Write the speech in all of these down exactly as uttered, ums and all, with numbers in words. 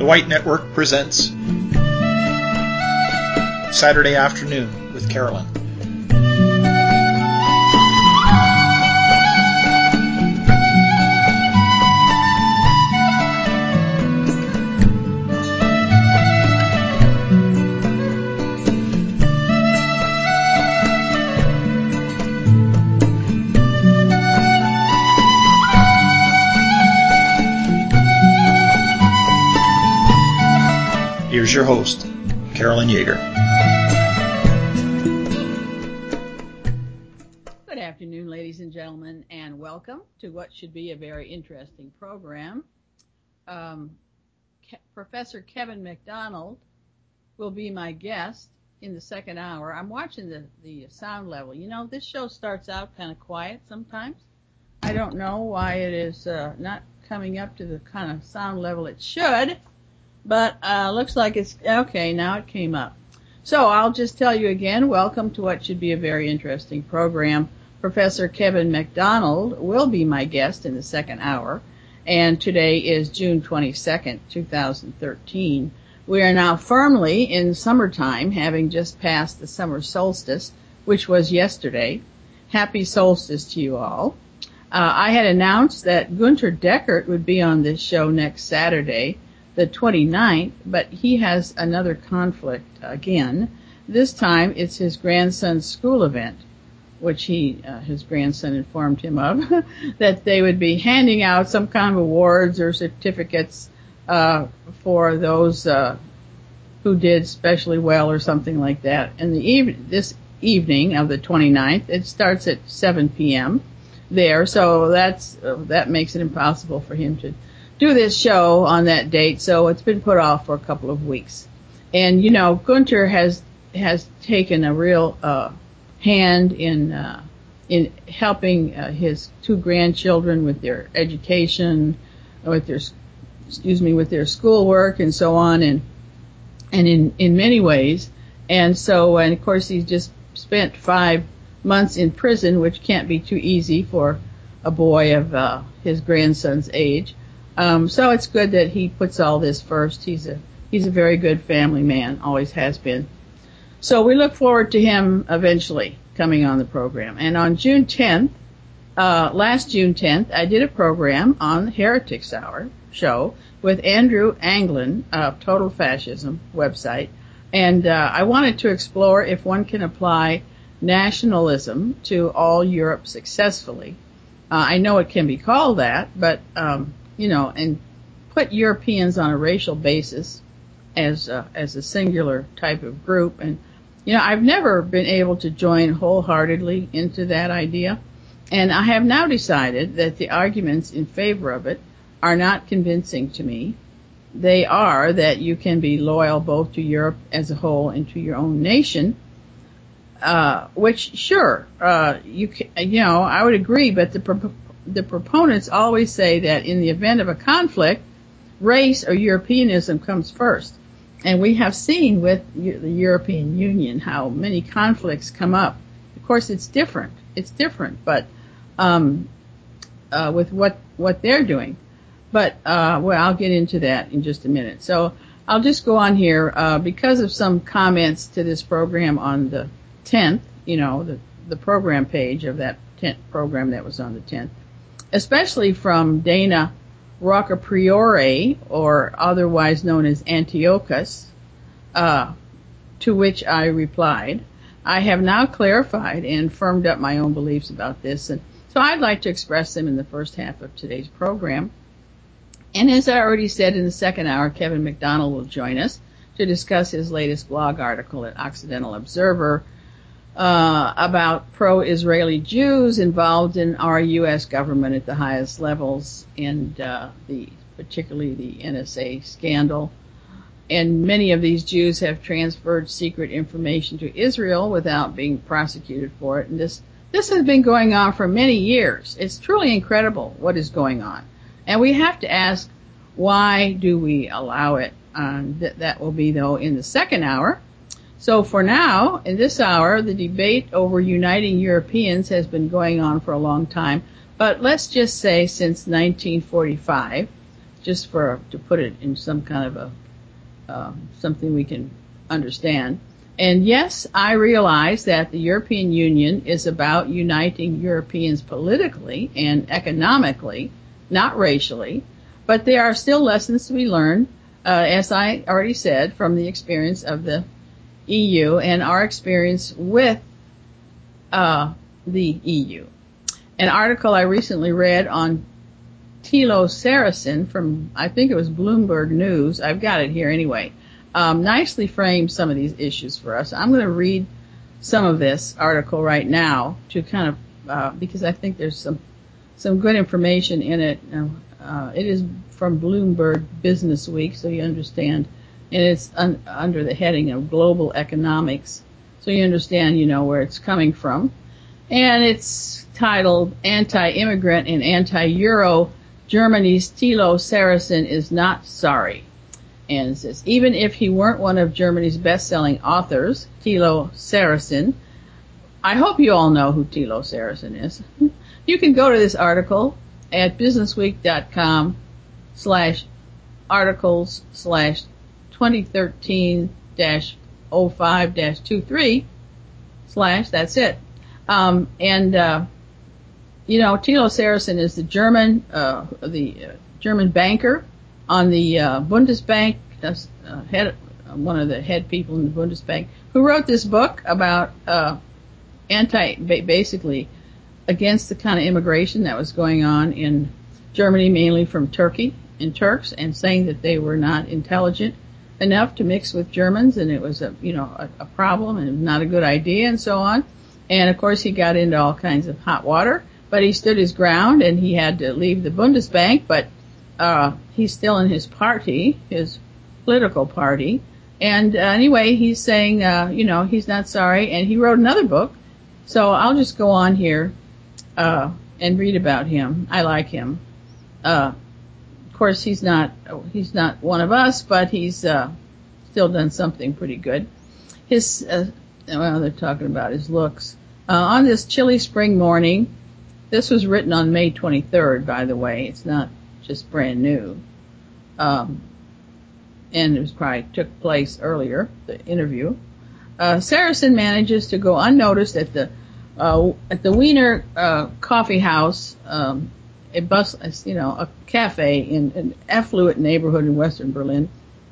The White Network presents Saturday Afternoon with Carolyn. Here's your host, Carolyn Yeager. Good afternoon, ladies and gentlemen, and welcome to what should be a very interesting program. Um, Ke- Professor Kevin McDonald will be my guest in the second hour. I'm watching the, the sound level. You know, this show starts out kind of quiet sometimes. I don't know why it is uh, not coming up to the kind of sound level it should. But uh looks like it's okay. Now it came up. So I'll just tell you again, welcome to what should be a very interesting program. Professor Kevin McDonald will be my guest in the second hour, and today is June twenty-second, two thousand thirteen. We are now firmly in summertime, having just passed the summer solstice, which was yesterday. Happy solstice to you all. Uh, I had announced that Gunter Deckert would be on this show next Saturday, the twenty-ninth, but he has another conflict again. This time it's his grandson's school event, which he, uh, his grandson informed him of, that they would be handing out some kind of awards or certificates uh, for those uh, who did especially well or something like that. And the eve- this evening of the twenty-ninth, it starts at seven p.m. there, so that's uh, that makes it impossible for him to do this show on that date, so it's been put off for a couple of weeks. And, you know, Gunter has has taken a real uh, hand in uh, in helping uh, his two grandchildren with their education, with their, excuse me, with their schoolwork and so on, and and in, in many ways. And so, and of course, he's just spent five months in prison, which can't be too easy for a boy of uh, his grandson's age. Um, so it's good that he puts all this first. He's a he's a very good family man, always has been. So we look forward to him eventually coming on the program. And on June tenth, uh, last June tenth, I did a program on the Heretics Hour show with Andrew Anglin of Total Fascism website. And uh, I wanted to explore if one can apply nationalism to all Europe successfully. Uh, I know it can be called that, but um, you know, and put Europeans on a racial basis as a, as a singular type of group. And, you know, I've never been able to join wholeheartedly into that idea. And I have now decided that the arguments in favor of it are not convincing to me. They are that you can be loyal both to Europe as a whole and to your own nation, uh, which, sure, uh, you can, you know, I would agree, but the pro- the proponents always say that in the event of a conflict, race or Europeanism comes first. And we have seen with the European Union how many conflicts come up. Of course, it's different. It's different, but um, uh, with what what they're doing. But, uh, well, I'll get into that in just a minute. So I'll just go on here uh, because of some comments to this program on the tenth, you know, the, the program page of that tenth program that was on the tenth. Especially from Dana Roccapriore, or otherwise known as Antiochus, uh, to which I replied, I have now clarified and firmed up my own beliefs about this, and so I'd like to express them in the first half of today's program. And as I already said, in the second hour, Kevin McDonald will join us to discuss his latest blog article at Occidental Observer Uh, about pro-Israeli Jews involved in our U S government at the highest levels, and uh, the particularly the N S A scandal. And many of these Jews have transferred secret information to Israel without being prosecuted for it. And this this has been going on for many years. It's truly incredible what is going on. And we have to ask, why do we allow it? Um, th- that will be, though, in the second hour. So for now, in this hour, the debate over uniting Europeans has been going on for a long time. But let's just say since nineteen forty-five, just for to put it in some kind of a uh, something we can understand. And yes, I realize that the European Union is about uniting Europeans politically and economically, not racially, but there are still lessons to be learned, uh, as I already said, from the experience of the E U and our experience with uh, the E U. An article I recently read on Thilo Saracen from, I think it was Bloomberg News, I've got it here anyway, um, nicely framed some of these issues for us. I'm going to read some of this article right now to kind of, uh, because I think there's some some good information in it. Uh, it is from Bloomberg Business Week, so you understand, and it's un- under the heading of global economics, so you understand, you know, where it's coming from. And it's titled Anti-Immigrant and Anti-Euro, Germany's Thilo Saracen is not sorry. And it says, even if he weren't one of Germany's best-selling authors, Thilo Saracen, I hope you all know who Thilo Saracen is. You can go to this article at businessweek.com slash articles slash 2013 dash 05 dash 23 slash, that's it. Um, and, uh, you know, Thilo Saracen is the German, uh, the uh, German banker on the uh, Bundesbank, uh, head, uh, one of the head people in the Bundesbank, who wrote this book about uh, anti, basically against the kind of immigration that was going on in Germany, mainly from Turkey and Turks, and saying that they were not intelligent enough to mix with Germans, and it was a, you know, a, a problem and not a good idea, and so on. And of course, he got into all kinds of hot water, but he stood his ground, and he had to leave the Bundesbank, but uh he's still in his party, his political party. And uh, anyway, he's saying, uh, you know, he's not sorry, and he wrote another book. So I'll just go on here uh and read about him. I like him. Uh of course, he's not he's not one of us, but he's uh still done something pretty good. His uh, well, they're talking about his looks. Uh, on this chilly spring morning, this was written on May twenty-third, by the way. It's not just brand new. Um, and it was probably took place earlier, the interview. Uh, Saracen manages to go unnoticed at the uh, at the Wiener uh, Coffee House, um, a bus, you know, a cafe in an affluent neighborhood in Western Berlin.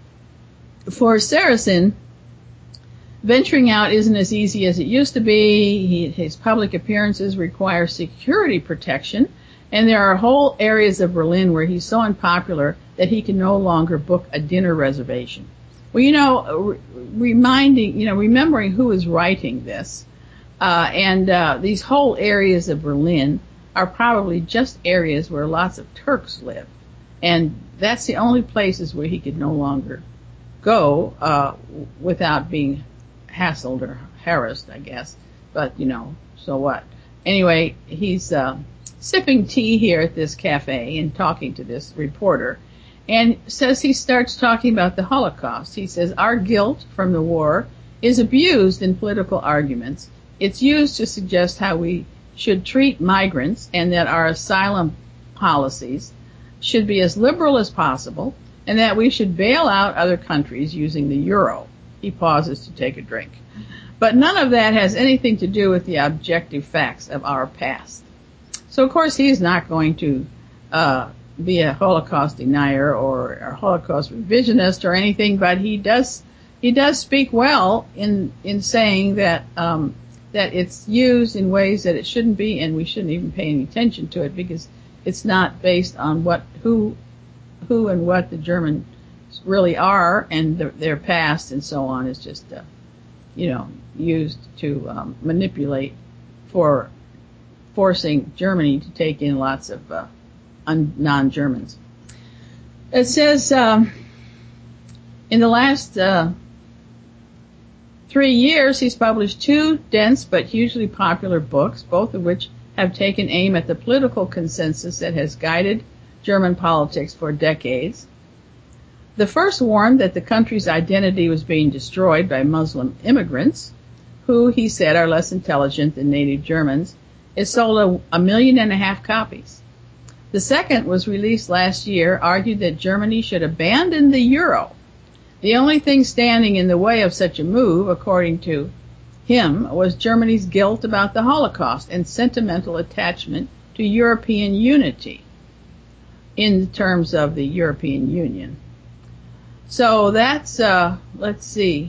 For Saracen, venturing out isn't as easy as it used to be. He, his public appearances require security protection, and there are whole areas of Berlin where he's so unpopular that he can no longer book a dinner reservation. Well, you know, re- reminding, you know, remembering who is writing this, uh, and uh, these whole areas of Berlin are probably just areas where lots of Turks live, and that's the only places where he could no longer go uh, without being hassled or harassed, I guess. But, you know, so what? Anyway, he's uh, sipping tea here at this cafe and talking to this reporter, and says he starts talking about the Holocaust. He says, our guilt from the war is abused in political arguments. It's used to suggest how we should treat migrants and that our asylum policies should be as liberal as possible and that we should bail out other countries using the euro. He pauses to take a drink. But none of that has anything to do with the objective facts of our past. So, of course, he's not going to uh, be a Holocaust denier or a Holocaust revisionist or anything, but he does he does speak well in in saying that um, that it's used in ways that it shouldn't be, and we shouldn't even pay any attention to it because it's not based on what who who and what the Germans really are and the, their past and so on. Is just uh, you know used to um, manipulate for forcing Germany to take in lots of uh, un- non-Germans. It says um, in the last uh, three years he's published two dense but hugely popular books, both of which have taken aim at the political consensus that has guided German politics for decades. The first warned that the country's identity was being destroyed by Muslim immigrants, who, he said, are less intelligent than native Germans. It sold a, a million and a half copies. The second was released last year, argued that Germany should abandon the euro. The only thing standing in the way of such a move, according to him, was Germany's guilt about the Holocaust and sentimental attachment to European unity in terms of the European Union. So that's, uh, let's see.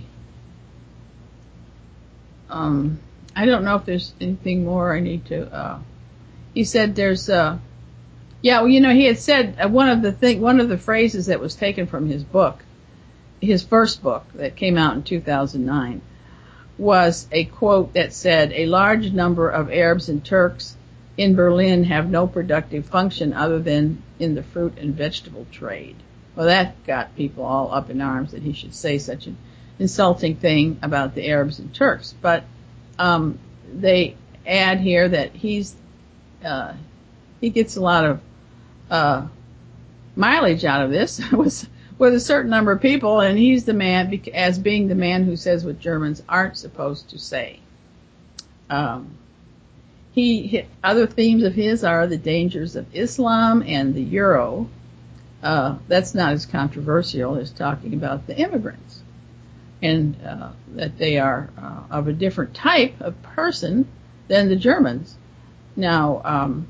Um, I don't know if there's anything more I need to, uh, he said there's, uh, yeah, well, you know, he had said uh, one of the thing, one of the phrases that was taken from his book, his first book that came out in two thousand nine, was a quote that said, "A large number of Arabs and Turks in Berlin have no productive function other than in the fruit and vegetable trade." Well, that got people all up in arms that he should say such an insulting thing about the Arabs and Turks. But um, they add here that he's uh, he gets a lot of uh, mileage out of this with, with a certain number of people, and he's the man as being the man who says what Germans aren't supposed to say. Um, he other themes of his are the dangers of Islam and the euro. Uh, that's not as controversial as talking about the immigrants, and uh, that they are uh, of a different type of person than the Germans. Now, um,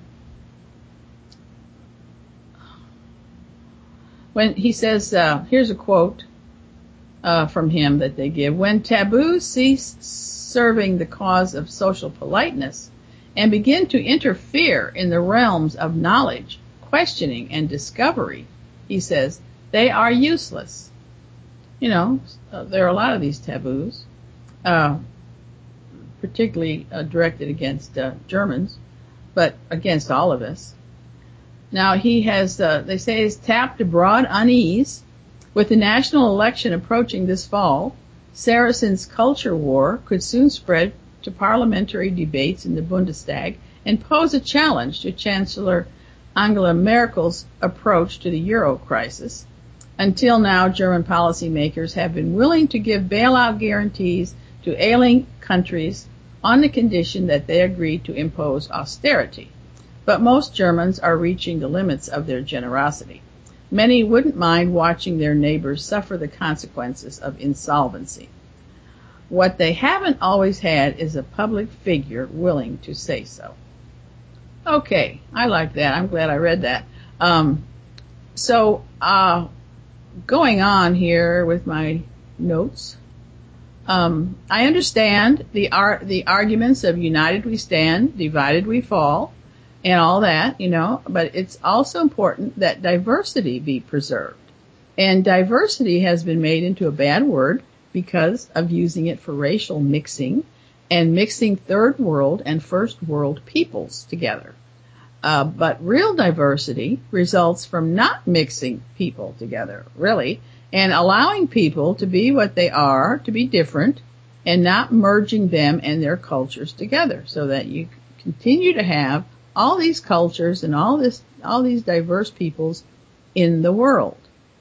when he says, uh, here's a quote uh, from him that they give: "When taboos cease serving the cause of social politeness and begin to interfere in the realms of knowledge, questioning, and discovery," he says, "they are useless." You know, uh, there are a lot of these taboos, uh, particularly uh, directed against uh, Germans, but against all of us. Now he has, uh, they say he's tapped a broad unease. With the national election approaching this fall, Saracen's culture war could soon spread to parliamentary debates in the Bundestag and pose a challenge to Chancellor Angela Merkel's approach to the euro crisis. Until now, German policymakers have been willing to give bailout guarantees to ailing countries on the condition that they agree to impose austerity. But most Germans are reaching the limits of their generosity. Many wouldn't mind watching their neighbors suffer the consequences of insolvency. What they haven't always had is a public figure willing to say so. Okay, I like that. I'm glad I read that. Um, so, uh, going on here with my notes, um, I understand the ar- the arguments of united we stand, divided we fall, and all that, you know, but it's also important that diversity be preserved. And diversity has been made into a bad word because of using it for racial mixing and mixing third world and first world peoples together. Uh, but real diversity results from not mixing people together, really, and allowing people to be what they are, to be different, and not merging them and their cultures together, so that you continue to have all these cultures and all this, all these diverse peoples in the world.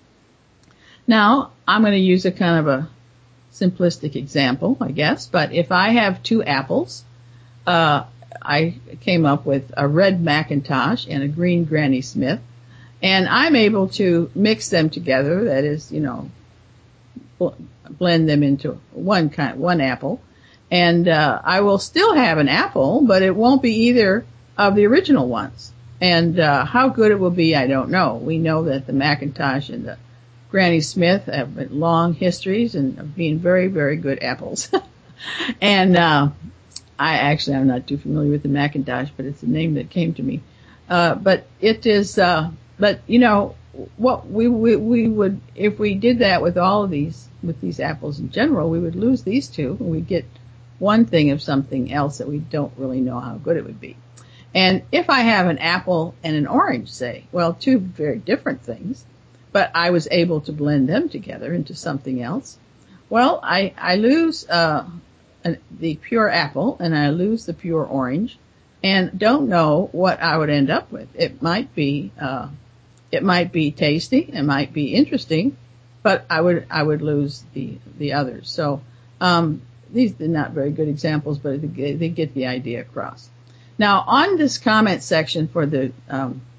Now, I'm going to use a kind of a simplistic example, I guess, but if I have two apples, uh, I came up with a red Macintosh and a green Granny Smith, and I'm able to mix them together, that is, you know, bl- blend them into one kind, one apple, and uh, I will still have an apple, but it won't be either of the original ones. And uh, how good it will be, I don't know. We know that the Macintosh and the Granny Smith have long histories and of being very, very good apples. and uh, I actually, I'm not too familiar with the Macintosh, but it's a name that came to me. Uh, but it is, uh, but you know, what we, we, we would, if we did that with all of these, with these apples in general, we would lose these two and we'd get one thing of something else that we don't really know how good it would be. And if I have an apple and an orange, say, well, two very different things, but I was able to blend them together into something else, well, I, I lose, uh, an, the pure apple and I lose the pure orange and don't know what I would end up with. It might be, uh, it might be tasty, it might be interesting, but I would, I would lose the, the others. So, um, these are not very good examples, but they, they get the idea across. Now, on this comment section for the um,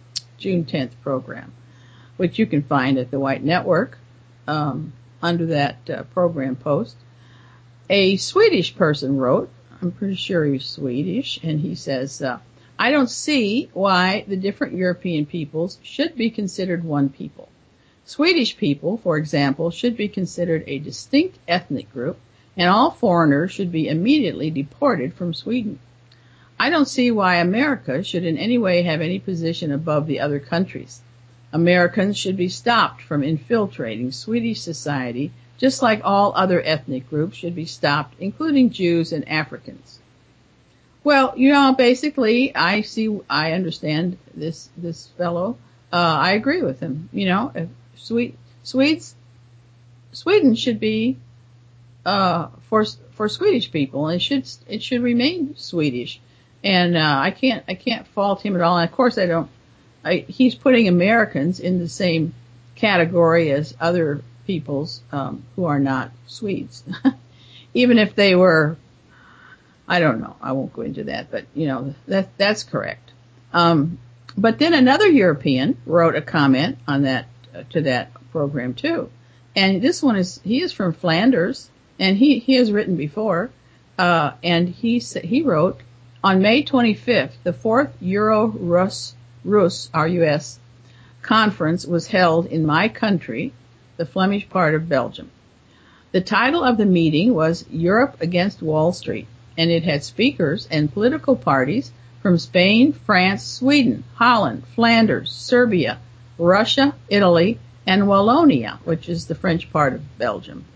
June tenth program, which you can find at the White Network um, under that uh, program post. A Swedish person wrote, I'm pretty sure he's Swedish, and he says, uh, I don't see why the different European peoples should be considered one people. Swedish people, for example, should be considered a distinct ethnic group, and all foreigners should be immediately deported from Sweden. I don't see why America should in any way have any position above the other countries. Americans should be stopped from infiltrating Swedish society, just like all other ethnic groups should be stopped, including Jews and Africans. Well, you know, basically, I see, I understand this, this fellow. Uh, I agree with him. You know, if Swede, Swedes, Sweden should be, uh, for, for Swedish people, and it should, it should remain Swedish. And, uh, I can't, I can't fault him at all. And of course I don't, I, he's putting Americans in the same category as other peoples, um, who are not Swedes. Even if they were, I don't know, I won't go into that, but you know, that, that's correct. Um, but then another European wrote a comment on that, uh, to that program too. And this one is, he is from Flanders, and he, he has written before, uh, and he he wrote, on May twenty-fifth, the fourth Euro-Rus, Rus, R U S, conference was held in my country, the Flemish part of Belgium. The title of the meeting was Europe Against Wall Street, and it had speakers and political parties from Spain, France, Sweden, Holland, Flanders, Serbia, Russia, Italy, and Wallonia, which is the French part of Belgium.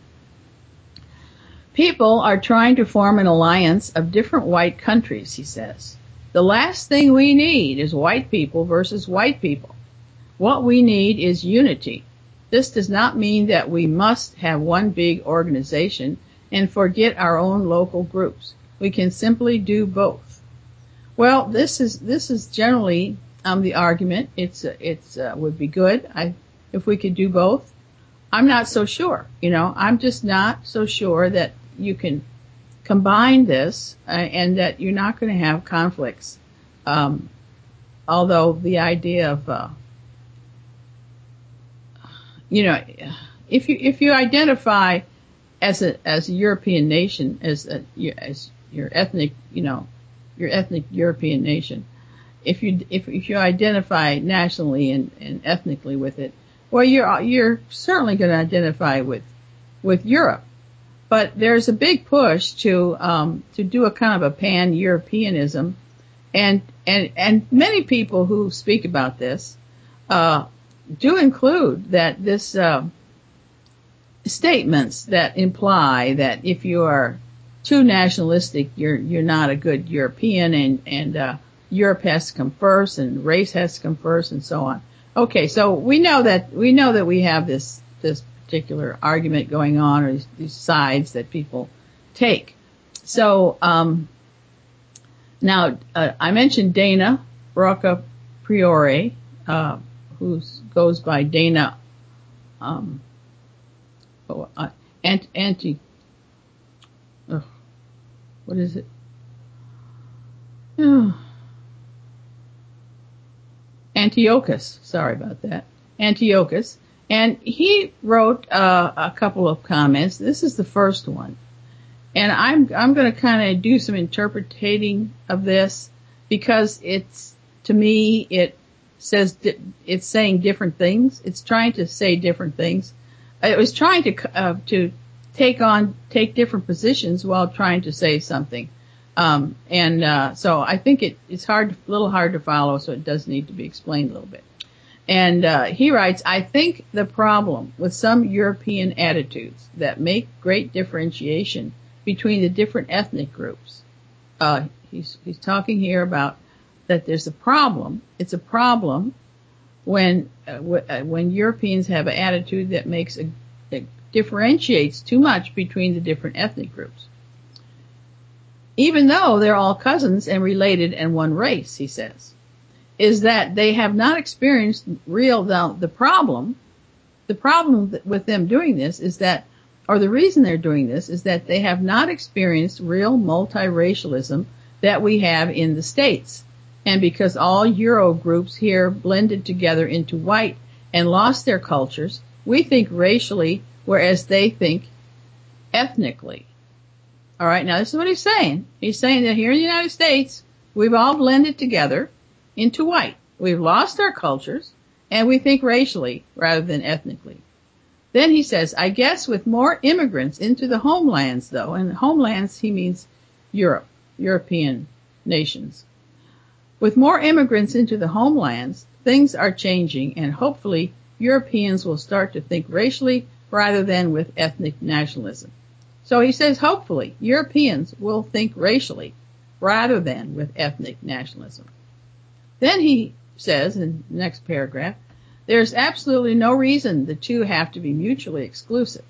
People are trying to form an alliance of different white countries, he says. The last thing we need is white people versus white people. What we need is unity. This does not mean that we must have one big organization and forget our own local groups. We can simply do both. Well, this is this is generally um, the argument. It's uh, it's uh, would be good I, if we could do both. I'm not so sure. You know, I'm just not so sure that you can combine this uh, and that you're not going to have conflicts. Um, although the idea of uh, you know, if you if you identify as a as a European nation, as a as your ethnic, you know, your ethnic European nation, if you if if you identify nationally and, and ethnically with it, well, you're you're certainly going to identify with with Europe. But there's a big push to um, to do a kind of a pan-Europeanism, and and and many people who speak about this uh, do include that this uh, statements that imply that if you are too nationalistic, you're you're not a good European, and and uh, Europe has to come first, and race has to come first, and so on. Okay, so we know that we know that we have this this particular argument going on, or these, these sides that people take. So um, now uh, I mentioned Dana Rocca Priore, uh, who goes by Dana um, oh, uh, Ant, Anti. Uh, what is it? Oh. Antiochus. Sorry about that. Antiochus. And he wrote uh, a couple of comments. This is the first one. And I'm I'm going to kind of do some interpreting of this, because it's, to me, it says di- it's saying different things. It's trying to say different things. It was trying to uh, to take on take different positions while trying to say something. Um, and uh, so I think it, it's hard, a little hard to follow, so it does need to be explained a little bit. And uh, he writes, I think the problem with some European attitudes that make great differentiation between the different ethnic groups, uh, he's, he's talking here about that there's a problem. It's a problem when uh, w- uh, when Europeans have an attitude that makes a, that differentiates too much between the different ethnic groups. Even though they're all cousins and related and one race, he says, is that they have not experienced real, the, the problem, the problem with them doing this is that, or the reason they're doing this is that they have not experienced real multiracialism that we have in the States. and because all Euro groups here blended together into white and lost their cultures, we think racially, whereas they think ethnically. All right, now this is what he's saying. He's saying that here in the United States, we've all blended together into white. We've lost our cultures, and we think racially rather than ethnically. Then he says, I guess with more immigrants into the homelands, though, and homelands he means Europe, European nations. With more immigrants into the homelands, things are changing, and hopefully Europeans will start to think racially rather than with ethnic nationalism. So he says, hopefully Europeans will think racially rather than with ethnic nationalism. Then he says in the next paragraph, there's absolutely no reason the two have to be mutually exclusive.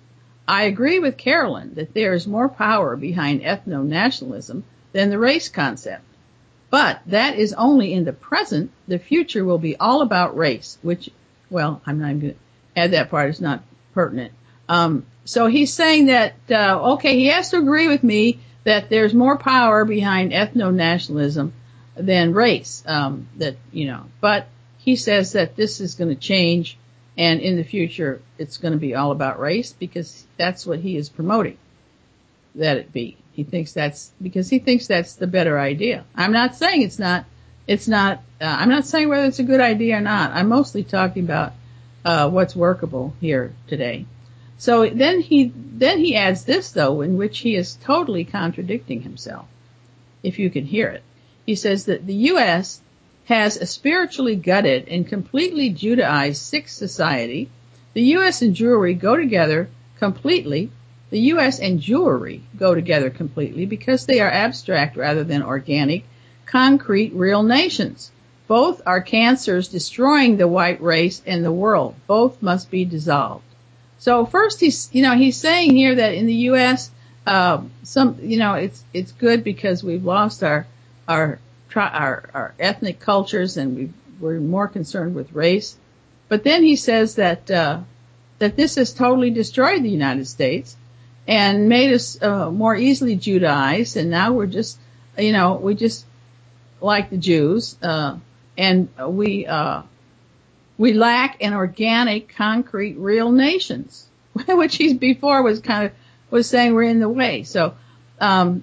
I agree with Carolyn that there is more power behind ethno-nationalism than the race concept. But that is only in the present. The future will be all about race, which, well, I'm not even going to add that part. It's not pertinent. Um, so he's saying that, uh, okay, he has to agree with me that there's more power behind ethno-nationalism than race, um, that, you know, but he says that this is going to change, and in the future it's going to be all about race because that's what he is promoting, that it be. He thinks that's, because he thinks that's the better idea. I'm not saying it's not, it's not, uh, I'm not saying whether it's a good idea or not. I'm mostly talking about, uh, what's workable here today. So then he, then he adds this though, in which he is totally contradicting himself, if you can hear it. He says that the U S has a spiritually gutted and completely Judaized sixth society. The U S and Jewry go together completely. The U S and Jewry go together completely because they are abstract rather than organic, concrete, real nations. Both are cancers destroying the white race and the world. Both must be dissolved. So first he's, you know, he's saying here that in the U S, uh, some, you know, it's, it's good because we've lost our, our, our, our ethnic cultures and we, we're more concerned with race. But then he says that, uh, that this has totally destroyed the United States and made us, uh, more easily Judaized. And now we're just, you know, we just like the Jews, uh, and we, uh, we lack an organic, concrete, real nations, which he before was kind of, was saying we're in the way. So, um,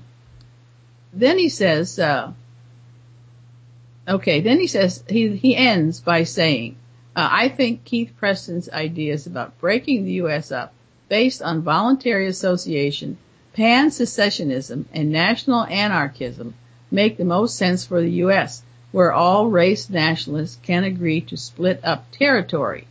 then he says, uh, okay, then he says, he, he ends by saying, uh, I think Keith Preston's ideas about breaking the U S up based on voluntary association, pan-secessionism, and national anarchism make the most sense for the U S, where all race nationalists can agree to split up territory.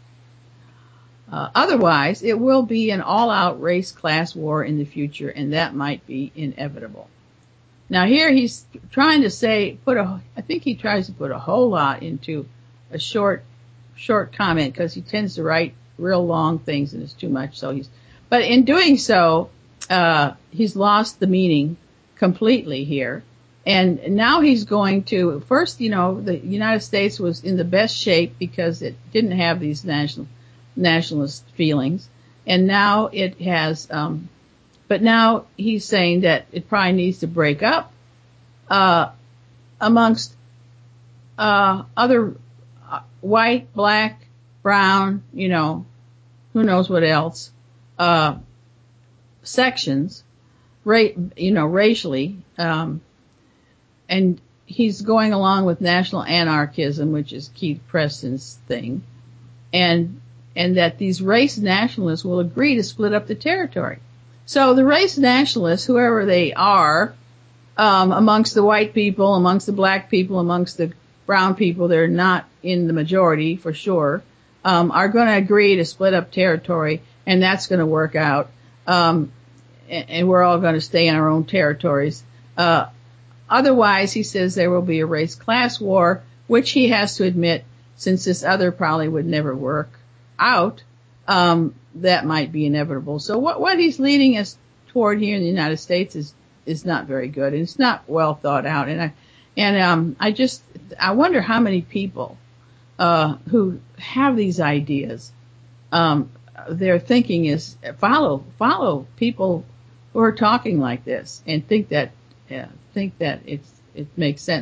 Uh, otherwise, it will be an all-out race-class war in the future, and that might be inevitable. Now here he's trying to say, put a, I think he tries to put a whole lot into a short, short comment because he tends to write real long things and it's too much. So he's, but in doing so, uh, he's lost the meaning completely here. And now he's going to, first, you know, the United States was in the best shape because it didn't have these national, nationalist feelings. And now it has, um, but now he's saying that it probably needs to break up, uh, amongst, uh, other uh, white, black, brown, you know, who knows what else, uh, sections, ra- you know, racially, um, and he's going along with national anarchism, which is Keith Preston's thing, and, and that these race nationalists will agree to split up the territory. So the race nationalists, whoever they are, um, amongst the white people, amongst the black people, amongst the brown people, they're not in the majority for sure, um, are going to agree to split up territory, and that's going to work out, um, and, and we're all going to stay in our own territories. Uh, otherwise, he says there will be a race class war, which he has to admit, since this other probably would never work out, um, that might be inevitable. So what, what he's leading us toward here in the United States is, is not very good. And it's not well thought out. And I, and, um, I just, I wonder how many people, uh, who have these ideas, um, their thinking is follow, follow people who are talking like this and think that, uh, think that it's, it makes sense.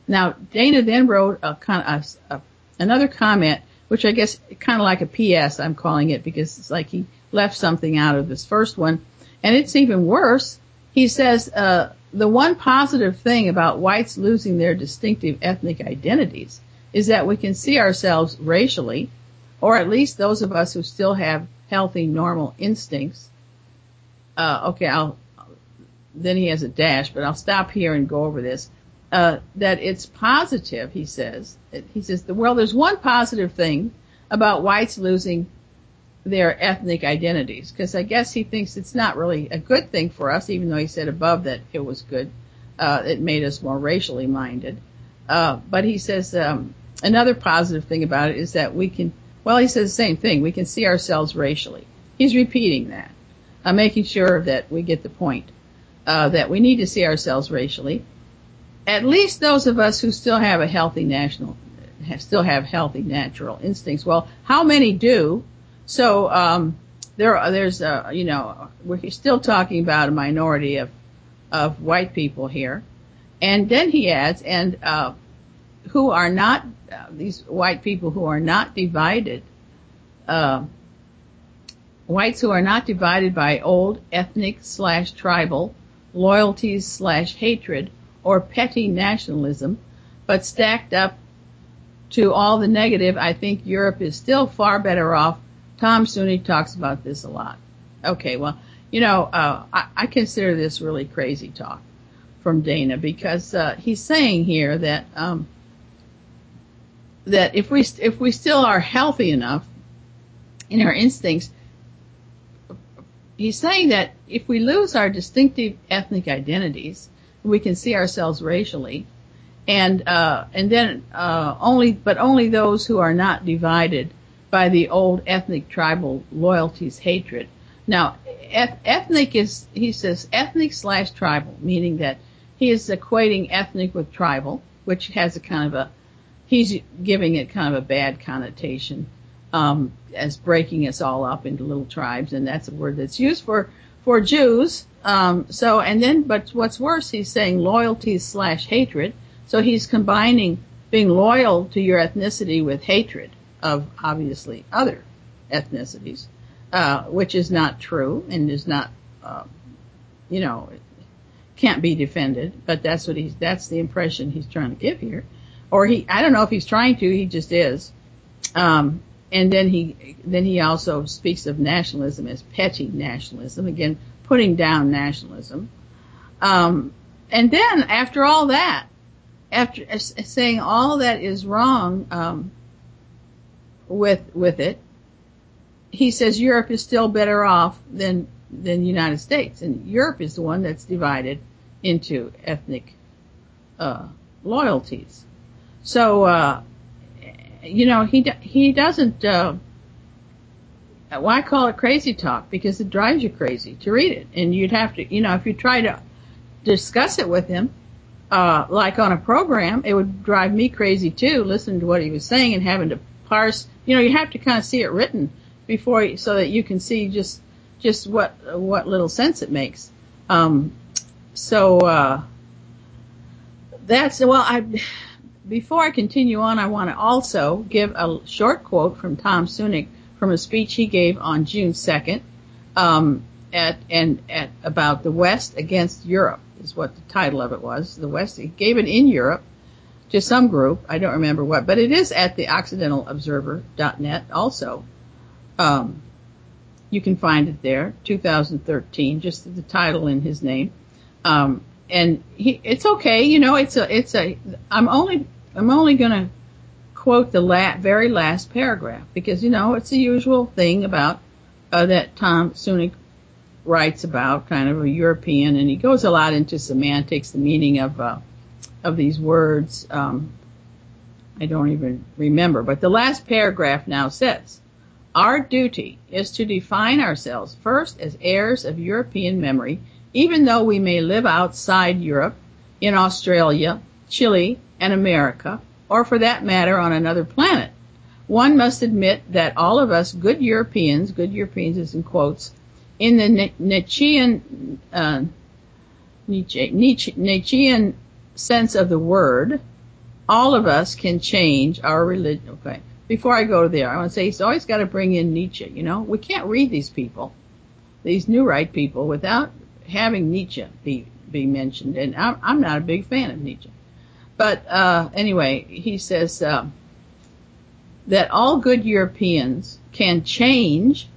Now, Dana then wrote a kind of a, a, another comment, which I guess kind of like a P S, I'm calling it, because it's like he left something out of this first one. And it's even worse. He says, uh, the one positive thing about whites losing their distinctive ethnic identities is that we can see ourselves racially, or at least those of us who still have healthy, normal instincts. Uh, okay, I'll, then he has a dash, but I'll stop here and go over this. Uh, that it's positive, he says. He says, well, there's one positive thing about whites losing their ethnic identities, because I guess he thinks it's not really a good thing for us, even though he said above that it was good. Uh, it made us more racially minded. Uh, but he says um, another positive thing about it is that we can, well, he says the same thing. We can see ourselves racially. He's repeating that, uh, making sure that we get the point, uh, that we need to see ourselves racially. At least those of us who still have a healthy national, still have healthy natural instincts. Well, how many do? So um, there, there's, uh, you know, we're still talking about a minority of of white people here, and then he adds, and uh, who are not uh, these white people who are not divided, uh, whites who are not divided by old ethnic slash tribal loyalties slash hatred or petty nationalism, but stacked up to all the negative. I think Europe is still far better off. Tom Sunik talks about this a lot. Okay, well, you know, uh, I, I consider this really crazy talk from Dana, because uh, he's saying here that um, that if we if we still are healthy enough in our instincts, he's saying that if we lose our distinctive ethnic identities, we can see ourselves racially, and uh, and then uh, only, but only those who are not divided by the old ethnic tribal loyalties, hatred. Now, eth- ethnic is, he says, ethnic slash tribal, meaning that he is equating ethnic with tribal, which has a kind of a, he's giving it kind of a bad connotation, um, as breaking us all up into little tribes, and that's a word that's used for for Jews. Um, so, and then, but what's worse, he's saying loyalties slash hatred. So he's combining being loyal to your ethnicity with hatred of obviously other ethnicities, uh, which is not true and is not, uh, you know, can't be defended. But that's what he's, that's the impression he's trying to give here. Or he, I don't know if he's trying to, he just is. Um, and then he, then he also speaks of nationalism as petty nationalism, again, putting down nationalism. Um, and then after all that, after uh, saying all that is wrong, um, with, with it, he says Europe is still better off than, than the United States. And Europe is the one that's divided into ethnic, uh, loyalties. So, uh, you know, he, he doesn't, uh, why call it crazy talk? Because it drives you crazy to read it. And you'd have to, you know, if you try to discuss it with him, uh, like on a program, it would drive me crazy too, listening to what he was saying and having to parse. You know, you have to kind of see it written before, you, so that you can see just, just what, what little sense it makes. Um, so, uh, that's, well, I, before I continue on, I want to also give a short quote from Tom Sunik from a speech he gave on June second, um, at, and at, about the West against Europe is what the title of it was. The West, he gave it in Europe to some group. I don't remember what, but it is at the Occidental Observer dot net also. Um, you can find it there, two thousand thirteen, just the title in his name. Um, and he, it's okay, you know, it's a, it's a, I'm only, I'm only gonna quote the la- very last paragraph, because, you know, it's the usual thing about, uh, that Tom Sunik writes about, kind of a European, and he goes a lot into semantics, the meaning of, uh, of these words. Um, I don't even remember, but the last paragraph now says, our duty is to define ourselves first as heirs of European memory, even though we may live outside Europe, in Australia, Chile, and America, or for that matter on another planet. One must admit that all of us good Europeans, good Europeans is in quotes, in the Nietzschean, uh, Nietzsche, Nietzsche, Nietzschean sense of the word, all of us can change our religion. Okay. Before I go there, I want to say he's always got to bring in Nietzsche. You know, we can't read these people, these new right people, without having Nietzsche be be mentioned. And I'm, I'm not a big fan of Nietzsche. But uh, anyway, he says uh, that all good Europeans can change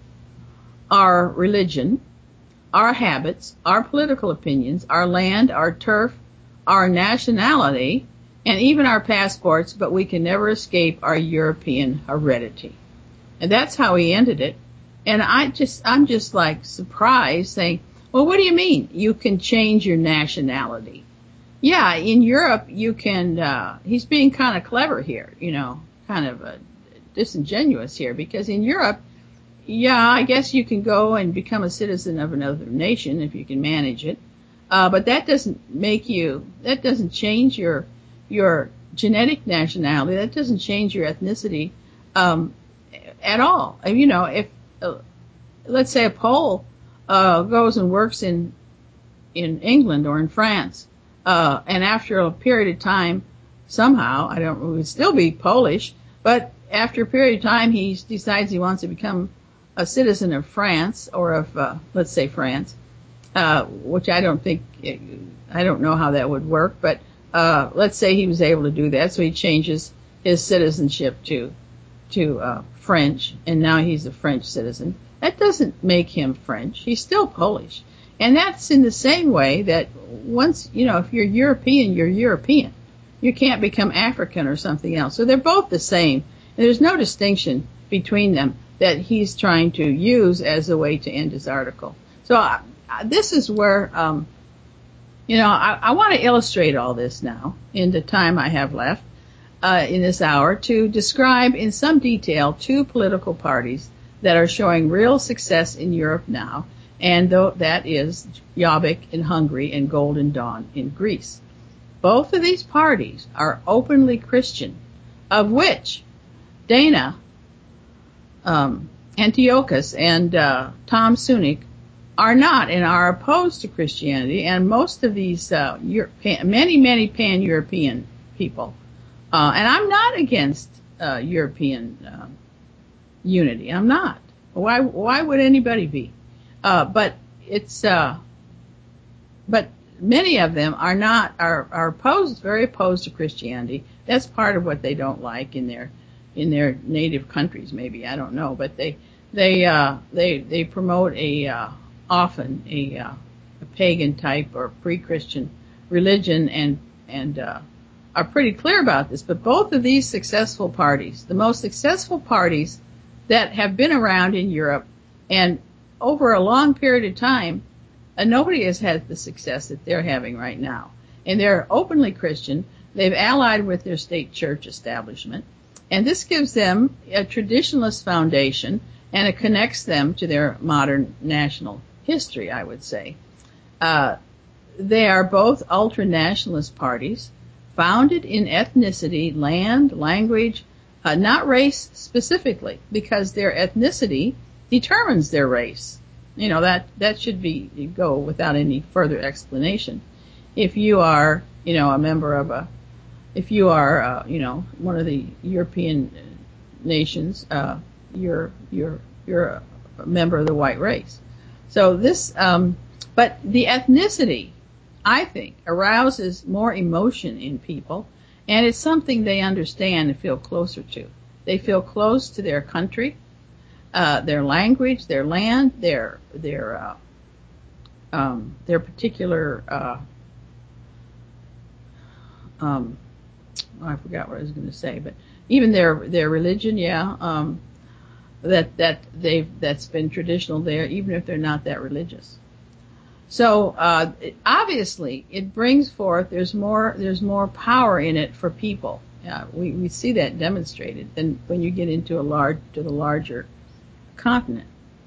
our religion, our habits, our political opinions, our land, our turf, our nationality, and even our passports, but we can never escape our European heredity. And that's how he ended it. And I just, I'm just like surprised, saying, well, what do you mean you can change your nationality? Yeah, in Europe you can, uh, he's being kind of clever here, you know, kind of uh, disingenuous here, because in Europe, yeah, I guess you can go and become a citizen of another nation if you can manage it. Uh, but that doesn't make you, that doesn't change your, your genetic nationality. That doesn't change your ethnicity, um, at all. And, you know, if, uh, let's say a Pole, uh, goes and works in, in England or in France, uh, and after a period of time, somehow, I don't, it would still be Polish, but after a period of time, he decides he wants to become a citizen of France or of, uh, let's say France, uh, which I don't think, I don't know how that would work, but, uh, let's say he was able to do that, so he changes his citizenship to, to, uh, French, and now he's a French citizen. That doesn't make him French. He's still Polish. And that's in the same way that once, you know, if you're European, you're European. You can't become African or something else. So they're both the same. And there's no distinction between them that he's trying to use as a way to end his article. So uh, this is where, um, you know, I, I want to illustrate all this now in the time I have left uh, in this hour to describe in some detail two political parties that are showing real success in Europe now, and though that is Jobbik in Hungary and Golden Dawn in Greece. Both of these parties are openly Christian, of which Dana um, Antiochus and uh, Tom Sunik are not and are opposed to Christianity, and most of these uh, European, many, many pan-European people, uh, and I'm not against uh, European uh, unity. I'm not. Why? Why would anybody be? Uh, but it's. Uh, but many of them are not. Are are opposed. Very opposed to Christianity. That's part of what they don't like in their in their native countries. Maybe I don't know. But they they uh, they they promote a uh, often a, uh, a pagan type or pre-Christian religion and and uh, are pretty clear about this. But both of these successful parties, the most successful parties that have been around in Europe and over a long period of time, uh, nobody has had the success that they're having right now. And they're openly Christian. They've allied with their state church establishment. And this gives them a traditionalist foundation, and it connects them to their modern national history, I would say. Uh, they are both ultra-nationalist parties, founded in ethnicity, land, language, Uh, not race specifically, because their ethnicity determines their race. You know, that, that should be, go without any further explanation. If you are, you know, a member of a, if you are, uh, you know, one of the European nations, uh, you're, you're, you're a member of the white race. So this, um, but the ethnicity, I think, arouses more emotion in people. And it's something they understand and feel closer to. They feel close to their country, uh, their language, their land, their their uh, um, their particular. Uh, um, oh, I forgot what I was going to say, but even their their religion, yeah, um, that that they've that's been traditional there, even if they're not that religious. So uh, obviously, it brings forth. There's more. There's more power in it for people. Uh, we we see that demonstrated than when you get into a large to the larger continent.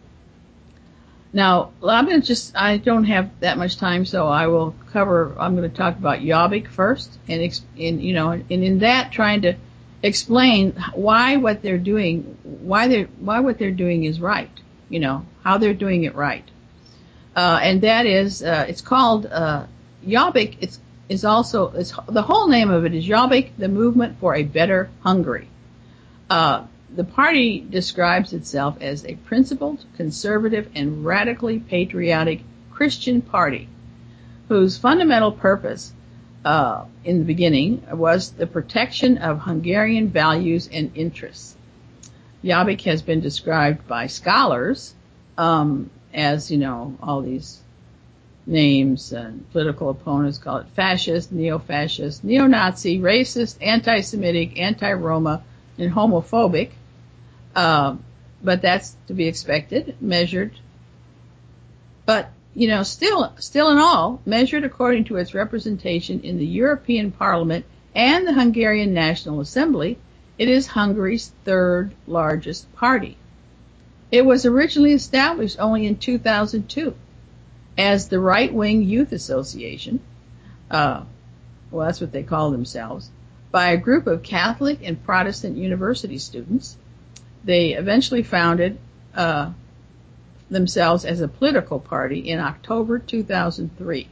Now, I'm going to just. I don't have that much time, so I will cover. I'm going to talk about Jobbik first, and in you know, and in that, trying to explain why what they're doing, why they why what they're doing is right. You know, how they're doing it right. Uh, and that is, uh, it's called, uh, Jobbik, it's, is also, is, the whole name of it is Jobbik, the Movement for a Better Hungary. Uh, the party describes itself as a principled, conservative, and radically patriotic Christian party whose fundamental purpose uh, in the beginning was the protection of Hungarian values and interests. Jobbik has been described by scholars um, as, you know, all these names and political opponents call it fascist, neo-fascist, neo-Nazi, racist, anti-Semitic, anti-Roma, and homophobic. Uh, but that's to be expected, measured. But, you know, still, still in all, measured according to its representation in the European Parliament and the Hungarian National Assembly, it is Hungary's third largest party. It was originally established only in two thousand two. As the Right-Wing Youth Association, uh, well, that's what they call themselves, by a group of Catholic and Protestant university students. They eventually founded uh, themselves as a political party in October two thousand three.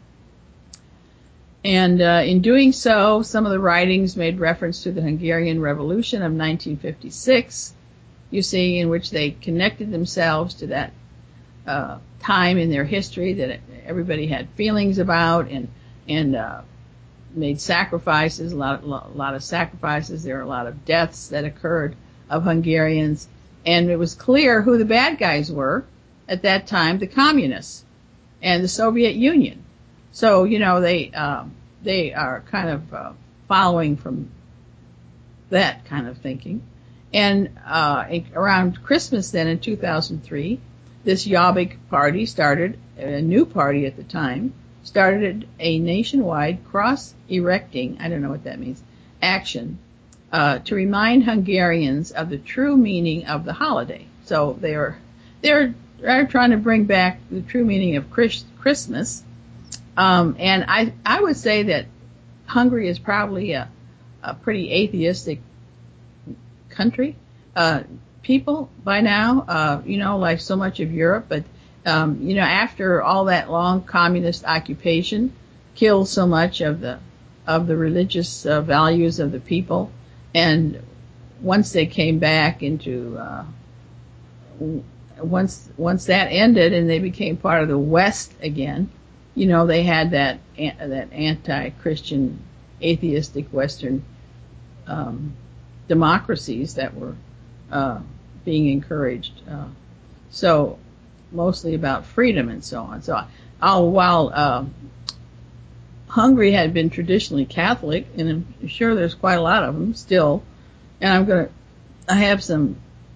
And uh, in doing so, some of the writings made reference to the Hungarian Revolution of nineteen fifty-six, you see, in which they connected themselves to that uh, time in their history that everybody had feelings about, and and uh, made sacrifices, a lot, a lot of sacrifices. There are a lot of deaths that occurred of Hungarians, and it was clear who the bad guys were at that time: the communists and the Soviet Union. So, you know, they um, they are kind of uh, following from that kind of thinking. And uh, around Christmas then in two thousand three, this Jobbik party started, a new party at the time, started a nationwide cross-erecting, I don't know what that means, action uh, to remind Hungarians of the true meaning of the holiday. So they're they're, they're trying to bring back the true meaning of Chris, Christmas. Um, and I I would say that Hungary is probably a, a pretty atheistic country. Uh, people by now, uh, you know, like so much of Europe, but, um, you know, after all that long communist occupation killed so much of the, of the religious uh, values of the people. And once they came back into, uh, once, once that ended and they became part of the West again, you know, they had that, that anti-Christian, atheistic Western, um, democracies that were, uh, being encouraged. Uh, so mostly about freedom and so on. So uh, while uh, Hungary had been traditionally Catholic, and I'm sure there's quite a lot of them still, and I'm going to, I have some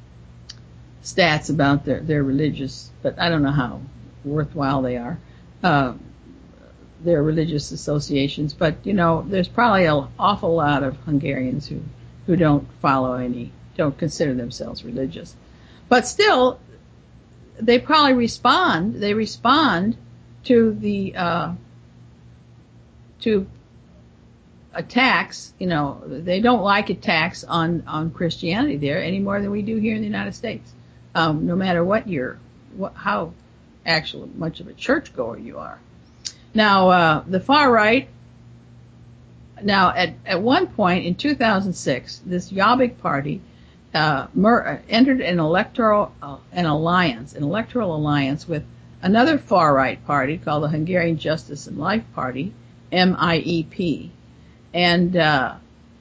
stats about their, their religious, but I don't know how worthwhile they are, uh, their religious associations. But, you know, there's probably an awful lot of Hungarians who, who don't follow any, don't consider themselves religious. But still, they probably respond, they respond to the, uh, to attacks, you know, they don't like attacks on, on Christianity there any more than we do here in the United States. Um, no matter what you're, what, how actually much of a churchgoer you are. Now, uh, the far right, now at, at one point in two thousand six, this Jobbik party, uh, mer- entered an electoral, uh, an alliance, an electoral alliance with another far right party called the Hungarian Justice and Life Party, M I E P. And, uh,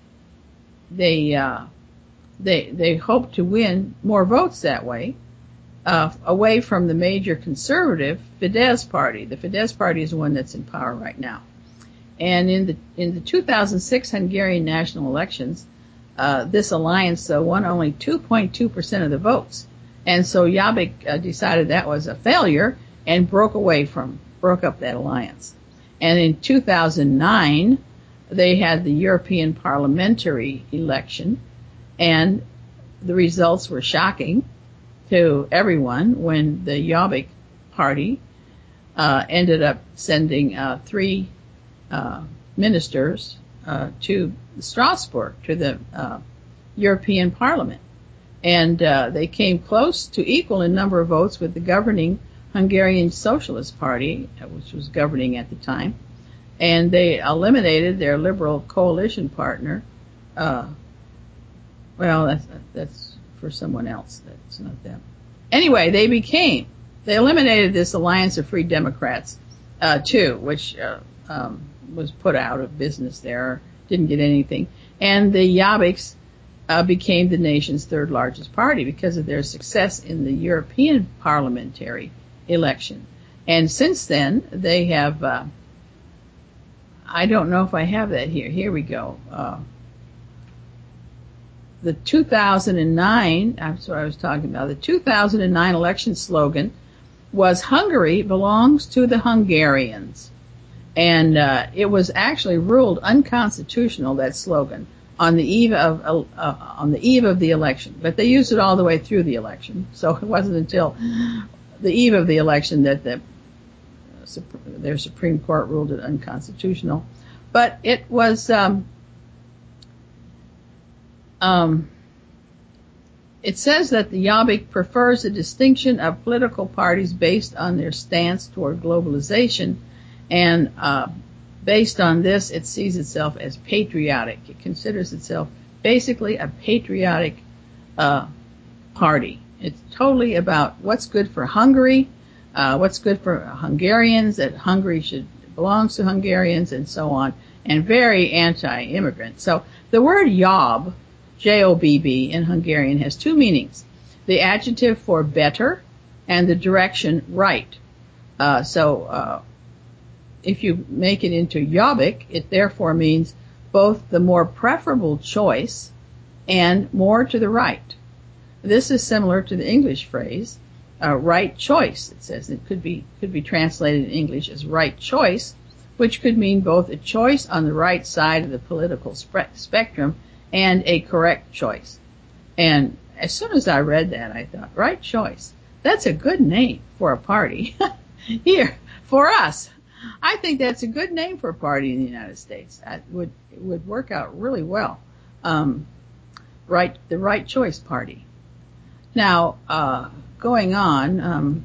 they, uh, they, they hope to win more votes that way, uh, away from the major conservative Fidesz party. The Fidesz party is the one that's in power right now. And in the, in the two thousand six Hungarian national elections, uh, this alliance uh, won only two point two percent of the votes. And so Jobbik uh, decided that was a failure and broke away from, broke up that alliance. And in two thousand nine, they had the European parliamentary election, and the results were shocking to everyone when the Jobbik party uh, ended up sending uh, three uh, ministers uh, to Strasbourg, to the uh, European Parliament. And uh, they came close to equal in number of votes with the governing Hungarian Socialist Party, which was governing at the time. and they eliminated their liberal coalition partner. Uh, well, that's that's for someone else. That's not them. Anyway, they became they eliminated this Alliance of Free Democrats uh, too, which uh, um, was put out of business there, didn't get anything, and the Jobbiks uh, became the nation's third largest party because of their success in the European parliamentary election. And since then, they have. Uh, I don't know if I have that here. Here we go. Uh, the two thousand nine, that's what I was talking about, the two thousand nine election slogan was Hungary belongs to the Hungarians. And uh, it was actually ruled unconstitutional, that slogan, on the eve of uh, uh, on the eve of the election. But they used it all the way through the election. So it wasn't until the eve of the election that the their Supreme Court ruled it unconstitutional. But it was, um, um, it says that the Jobbik prefers a distinction of political parties based on their stance toward globalization, and uh, based on this, it sees itself as patriotic. It considers itself basically a patriotic uh, party. It's totally about what's good for Hungary, Uh, what's good for Hungarians, that Hungary should belongs to Hungarians, and so on, and very anti-immigrant. So the word Jobb, J O B B, in Hungarian has two meanings: the adjective for better and the direction right. Uh, so uh, if you make it into Jobbik, it therefore means both the more preferable choice and more to the right. This is similar to the English phrase, Uh, right choice. It says it could be could be translated in English as right choice, which could mean both a choice on the right side of the political spe- spectrum and a correct choice. And as soon as I read that, I thought, right choice. That's a good name for a party here for us. I think that's a good name for a party in the United States. That would it would work out really well. Um, right, the Right Choice Party. Now. Uh, Going on, um,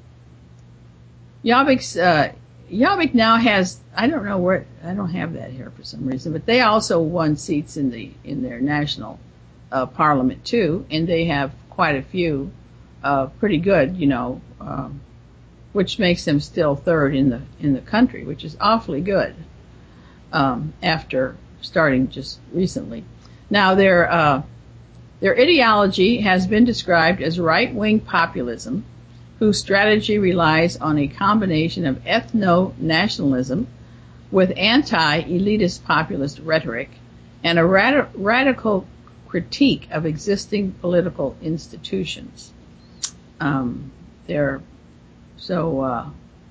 Jobbik's, uh, Jobbik now has, I don't know where, I don't have that here for some reason, but they also won seats in the, in their national, uh, parliament too, and they have quite a few, uh, pretty good, you know, um, which makes them still third in the, in the country, which is awfully good, um, after starting just recently. Now their, uh, Their ideology has been described as right-wing populism, whose strategy relies on a combination of ethno-nationalism with anti-elitist populist rhetoric and a rad- radical critique of existing political institutions. Um, they're so uh,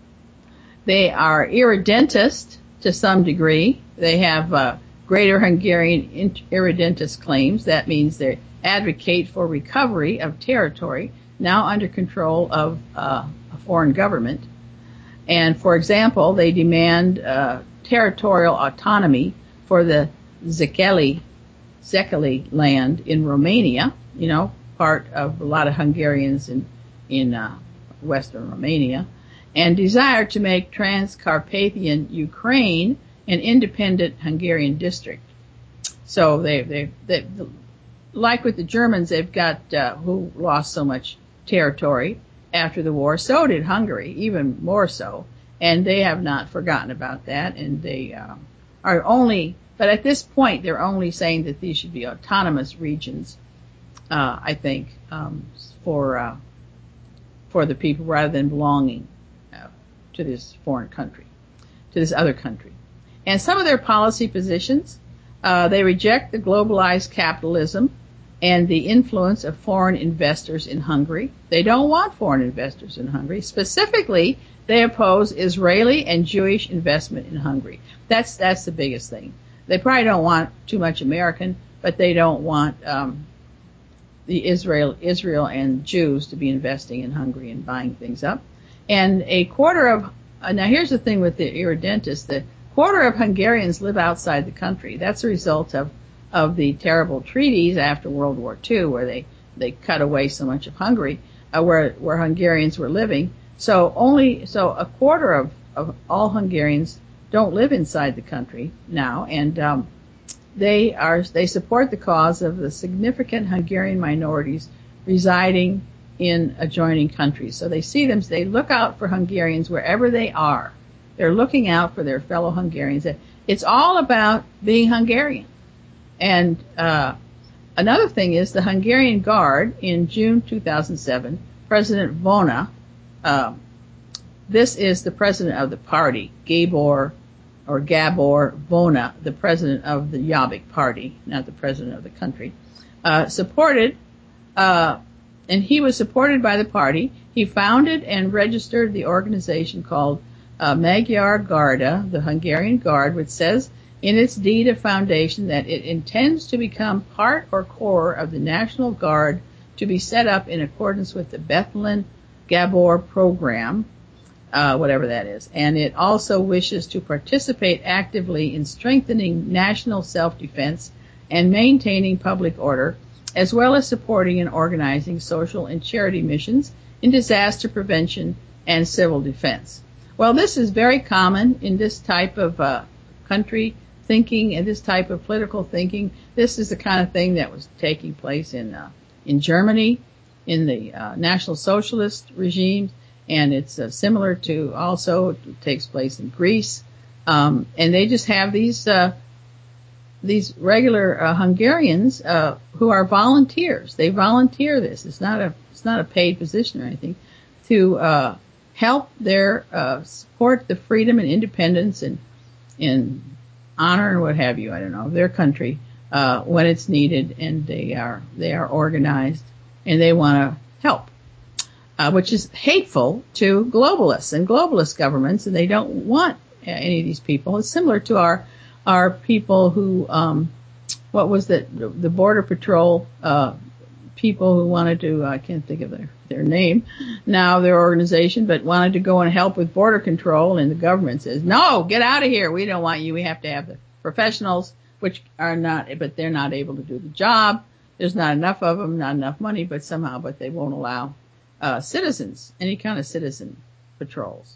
they are irredentist to some degree. They have uh, Greater Hungarian irredentist claims. That means they advocate for recovery of territory now under control of uh, a foreign government. And for example, they demand uh, territorial autonomy for the Zekeli, Zekeli land in Romania, you know, part of a lot of Hungarians in, in uh, western Romania, and desire to make Transcarpathian Ukraine an independent Hungarian district. So they, they, they like with the Germans, they've got, uh, who lost so much territory after the war. So did Hungary, even more so. And they have not forgotten about that. And they, uh, are only, but at this point, they're only saying that these should be autonomous regions, uh, I think, um, for, uh, for the people rather than belonging, uh, to this foreign country, to this other country. And some of their policy positions, uh, they reject the globalized capitalism and the influence of foreign investors in Hungary. They don't want foreign investors in Hungary. Specifically, they oppose Israeli and Jewish investment in Hungary. That's that's the biggest thing. They probably don't want too much American, but they don't want um, the Israel Israel and Jews to be investing in Hungary and buying things up. And a quarter of uh, now here's the thing with the irredentists: the quarter of Hungarians live outside the country. That's a result of of the terrible treaties after World War Two, where they, they cut away so much of Hungary, uh, where, where Hungarians were living. So only, so a quarter of, of all Hungarians don't live inside the country now, and um, they are they support the cause of the significant Hungarian minorities residing in adjoining countries. So they see them, they look out for Hungarians wherever they are. They're looking out for their fellow Hungarians. It's all about being Hungarian. And uh, another thing is the Hungarian Guard in June two thousand seven, President Vona, uh, this is the president of the party, Gabor or Gabor Vona, the president of the Jobbik party, not the president of the country, uh, supported, uh, and he was supported by the party. He founded and registered the organization called uh, Magyar Garda, the Hungarian Guard, which says in its deed of foundation that it intends to become part or core of the National Guard to be set up in accordance with the Bethlen Gabor program, uh, whatever that is. And it also wishes to participate actively in strengthening national self-defense and maintaining public order, as well as supporting and organizing social and charity missions in disaster prevention and civil defense. Well, this is very common in this type of uh, country thinking and this type of political thinking. This is the kind of thing that was taking place in uh, in Germany, in the uh, National Socialist regimes, and it's uh, similar to also it takes place in Greece. Um, and they just have these uh, these regular uh, Hungarians uh, who are volunteers. They volunteer this. It's not a it's not a paid position or anything to uh, help their uh, support the freedom and independence and and honor and what have you, I don't know, their country uh, when it's needed, and they are they are organized and they want to help, uh, which is hateful to globalists and globalist governments, and they don't want any of these people. It's similar to our our people who, um, what was that, the Border Patrol uh, people who wanted to, I can't think of their, their name now, their organization, but wanted to go and help with border control, and the government says, no, get out of here. We don't want you. We have to have the professionals, which are not, but they're not able to do the job. There's not enough of them, not enough money, but somehow, but they won't allow uh, citizens, any kind of citizen patrols.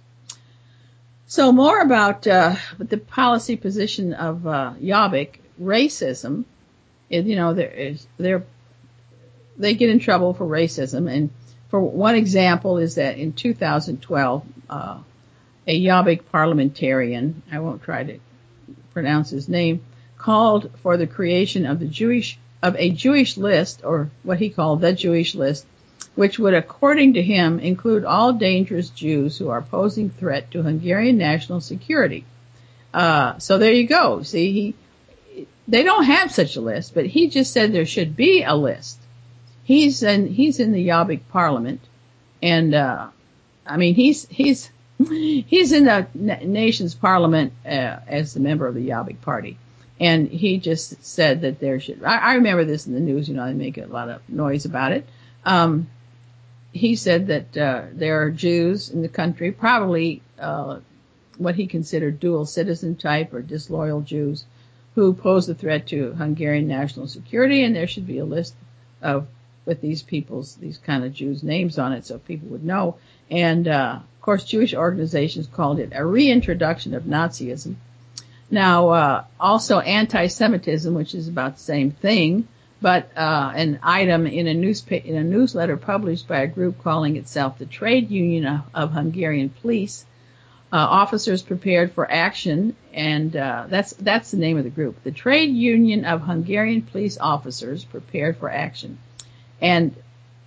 So more about uh, the policy position of uh, Jobbik, racism. Is, you know, there is they're they get in trouble for racism, and for one example is that in two thousand twelve, uh, a Jobbik parliamentarian, I won't try to pronounce his name, called for the creation of the Jewish of a Jewish list, or what he called the Jewish list, which would, according to him, include all dangerous Jews who are posing threat to Hungarian national security. Uh, so there you go. See, he, they don't have such a list, but he just said there should be a list. He's in, he's in the Jobbik parliament, and, uh, I mean, he's, he's, he's in the nation's parliament, uh, as a member of the Jobbik party. And he just said that there should, I, I remember this in the news, you know, they make a lot of noise about it. Um, he said that, uh, there are Jews in the country, probably, uh, what he considered dual citizen type or disloyal Jews who pose a threat to Hungarian national security, and there should be a list of, with these people's, these kind of Jews' names on it so people would know. And, uh, of course, Jewish organizations called it a reintroduction of Nazism. Now, uh, also anti-Semitism, which is about the same thing, but, uh, an item in a newspaper, in a newsletter published by a group calling itself the Trade Union of, of Hungarian Police, uh, officers prepared for action, and, uh, that's, that's the name of the group, the Trade Union of Hungarian Police Officers Prepared for Action. And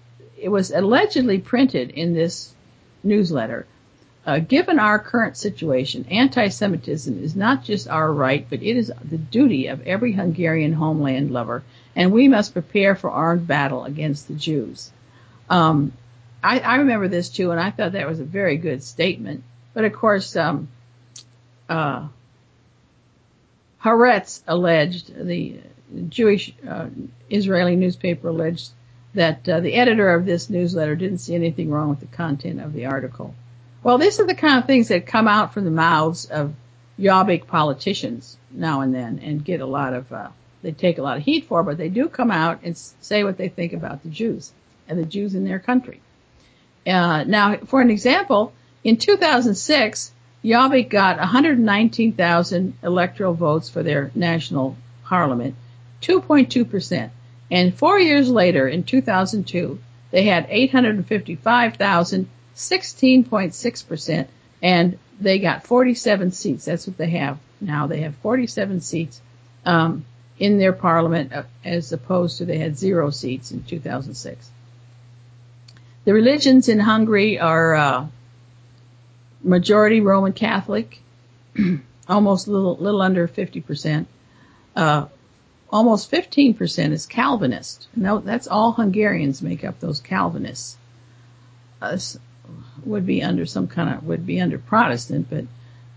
it was allegedly printed in this newsletter. Uh, given our current situation, anti-Semitism is not just our right, but it is the duty of every Hungarian homeland lover, and we must prepare for armed battle against the Jews. Um, I, I remember this too, and I thought that was a very good statement. But of course, um, uh, Haaretz alleged, the Jewish uh, Israeli newspaper alleged that uh, the editor of this newsletter didn't see anything wrong with the content of the article. Well, these are the kind of things that come out from the mouths of Jobbik politicians now and then and get a lot of, uh, they take a lot of heat for, but they do come out and say what they think about the Jews and the Jews in their country. Uh, now, for an example, in two thousand six, Jobbik got one hundred nineteen thousand electoral votes for their national parliament, two point two percent. And four years later, in two thousand two, they had eight hundred fifty-five thousand, sixteen point six percent, and they got forty-seven seats. That's what they have now. They have forty-seven seats um, in their parliament, as opposed to they had zero seats in two thousand six. The religions in Hungary are uh, majority Roman Catholic, almost a little, little under fifty percent. Uh, almost fifteen percent is Calvinist. Now, that's all Hungarians make up those Calvinists. Uh, would be under some kind of, would be under Protestant, but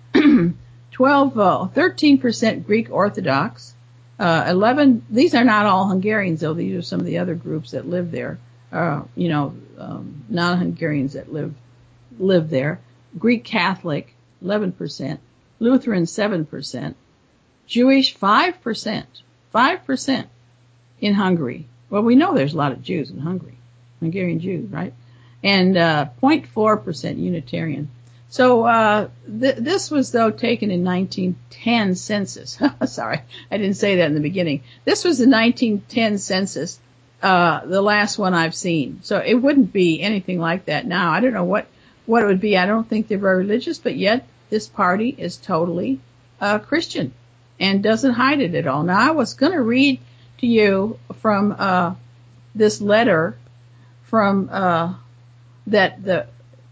twelve, uh, thirteen percent Greek Orthodox, uh, eleven, these are not all Hungarians though, these are some of the other groups that live there, uh, you know, um, non-Hungarians that live, live there. Greek Catholic, eleven percent, Lutheran, seven percent, Jewish, five percent, five percent in Hungary. Well, we know there's a lot of Jews in Hungary, Hungarian Jews, right? And, uh, zero point four percent Unitarian. So, uh, th- this was though taken in nineteen ten census. Sorry, I didn't say that in the beginning. This was the nineteen ten census, uh, the last one I've seen. So it wouldn't be anything like that now. I don't know what, what it would be. I don't think they're very religious, but yet this party is totally, uh, Christian and doesn't hide it at all. Now, I was going to read to you from, uh, this letter from, uh, that the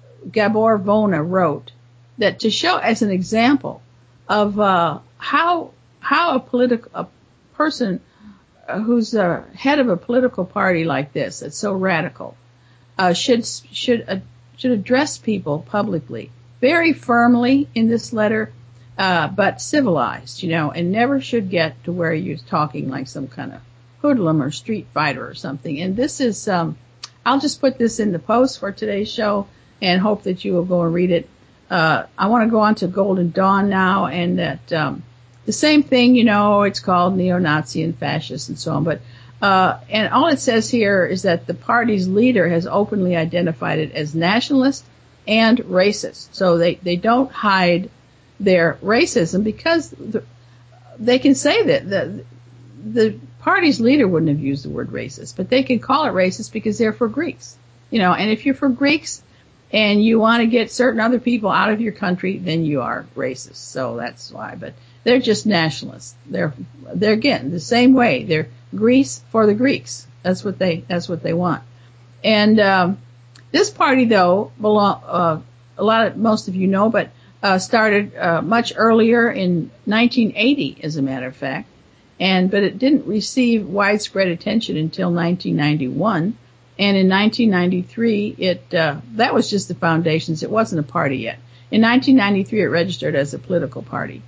Gabor Vona wrote, that to show as an example of uh, how how a political a person who's a head of a political party like this, that's so radical, uh, should should uh, should address people publicly very firmly in this letter, uh, but civilized, you know, and never should get to where you're talking like some kind of hoodlum or street fighter or something. And this is. Um, I'll just put this in the post for today's show and hope that you will go and read it. Uh, I want to go on to Golden Dawn now, and that um, the same thing, you know, it's called neo-Nazi and fascist and so on. But uh, and all it says here is that the party's leader has openly identified it as nationalist and racist. So they, they don't hide their racism because the, they can say that the the party's leader wouldn't have used the word racist, but they can call it racist because they're for Greeks, you know, and if you're for Greeks and you want to get certain other people out of your country, then you are racist. So that's why, but they're just nationalists. They're, they're again, the same way. They're Greece for the Greeks. That's what they, that's what they want. And, um, this party though, belong, uh, a lot of, most of you know, but, uh, started, uh, much earlier in nineteen eighty, as a matter of fact. And, but it didn't receive widespread attention until nineteen ninety-one. And in nineteen ninety-three, it, uh, that was just the foundations. It wasn't a party yet. In nineteen ninety-three, it registered as a political party.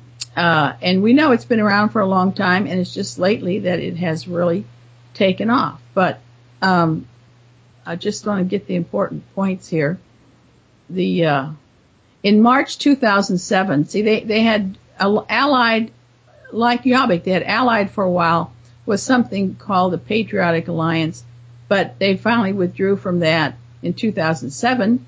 Uh, and we know it's been around for a long time, and it's just lately that it has really taken off. But, um, I just want to get the important points here. The, uh, in March two thousand seven, see, they, they had allied, like Jobbik, they had allied for a while with something called the Patriotic Alliance, but they finally withdrew from that in two thousand seven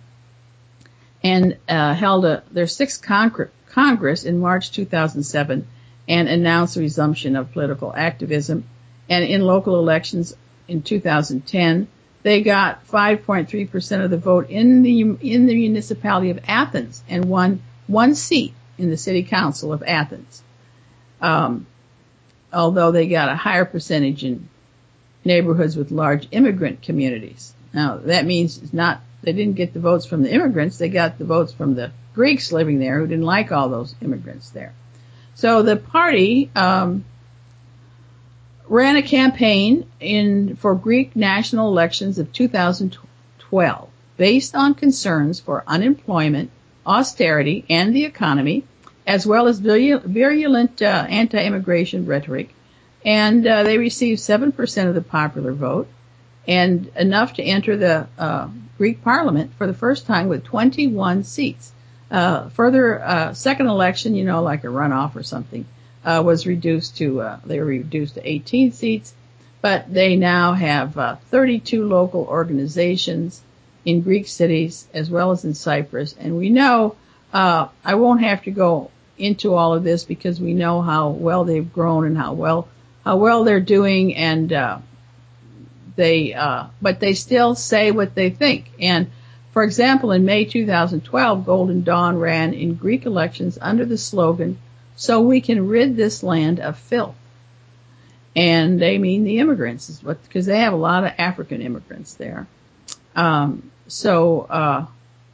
and uh, held a, their sixth con- Congress in March two thousand seven and announced the resumption of political activism. And in local elections in two thousand ten, they got five point three percent of the vote in the in the municipality of Athens and won one seat in the city council of Athens. Um, although they got a higher percentage in neighborhoods with large immigrant communities. Now, that means it's not, they didn't get the votes from the immigrants, they got the votes from the Greeks living there who didn't like all those immigrants there. So the party, um, ran a campaign in, for Greek national elections of two thousand twelve based on concerns for unemployment, austerity, and the economy, as well as virulent uh, anti-immigration rhetoric. And uh, they received seven percent of the popular vote and enough to enter the uh, Greek parliament for the first time with twenty-one seats. Uh, further, uh, second election, you know, like a runoff or something, uh, was reduced to, uh, they were reduced to eighteen seats, but they now have uh, thirty-two local organizations in Greek cities as well as in Cyprus. And we know uh, I won't have to go into all of this because we know how well they've grown and how well how well they're doing, and uh, they uh, but they still say what they think. And for example, in May two thousand twelve, Golden Dawn ran in Greek elections under the slogan, "So we can rid this land of filth." And they mean the immigrants, is what, because they have a lot of African immigrants there. Um, so uh,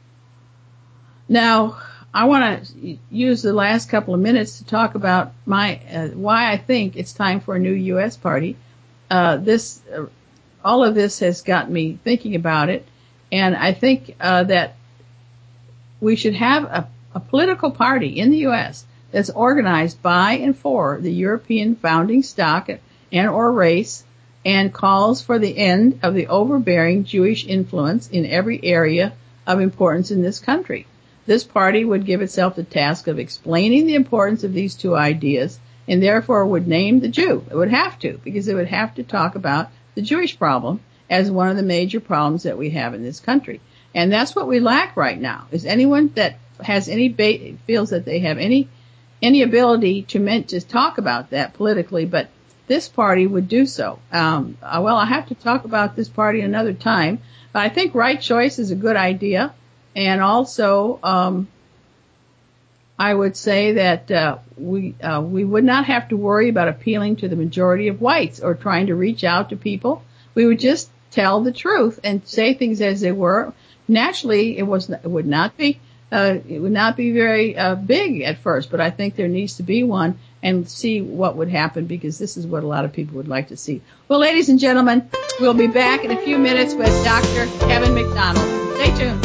now I want to use the last couple of minutes to talk about my uh, why I think it's time for a new U S party. Uh, this uh, all of this has got me thinking about it, and I think uh, that we should have a, a political party in the U S that's organized by and for the European founding stock and or race, and calls for the end of the overbearing Jewish influence in every area of importance in this country. This party would give itself the task of explaining the importance of these two ideas, and therefore would name the Jew. It would have to, because it would have to talk about the Jewish problem as one of the major problems that we have in this country. And that's what we lack right now, is anyone that has any ba- feels that they have any any ability to meant to talk about that politically, but this party would do so. Um, uh, well, I have to talk about this party another time, but I think right choice is a good idea. And also, um, I would say that uh, we uh, we would not have to worry about appealing to the majority of whites or trying to reach out to people. We would just tell the truth and say things as they were. Naturally, it was it would not be uh, it would not be very uh, big at first, but I think there needs to be one, and see what would happen, because this is what a lot of people would like to see. Well, ladies and gentlemen, we'll be back in a few minutes with Doctor Kevin McDonald. Stay tuned.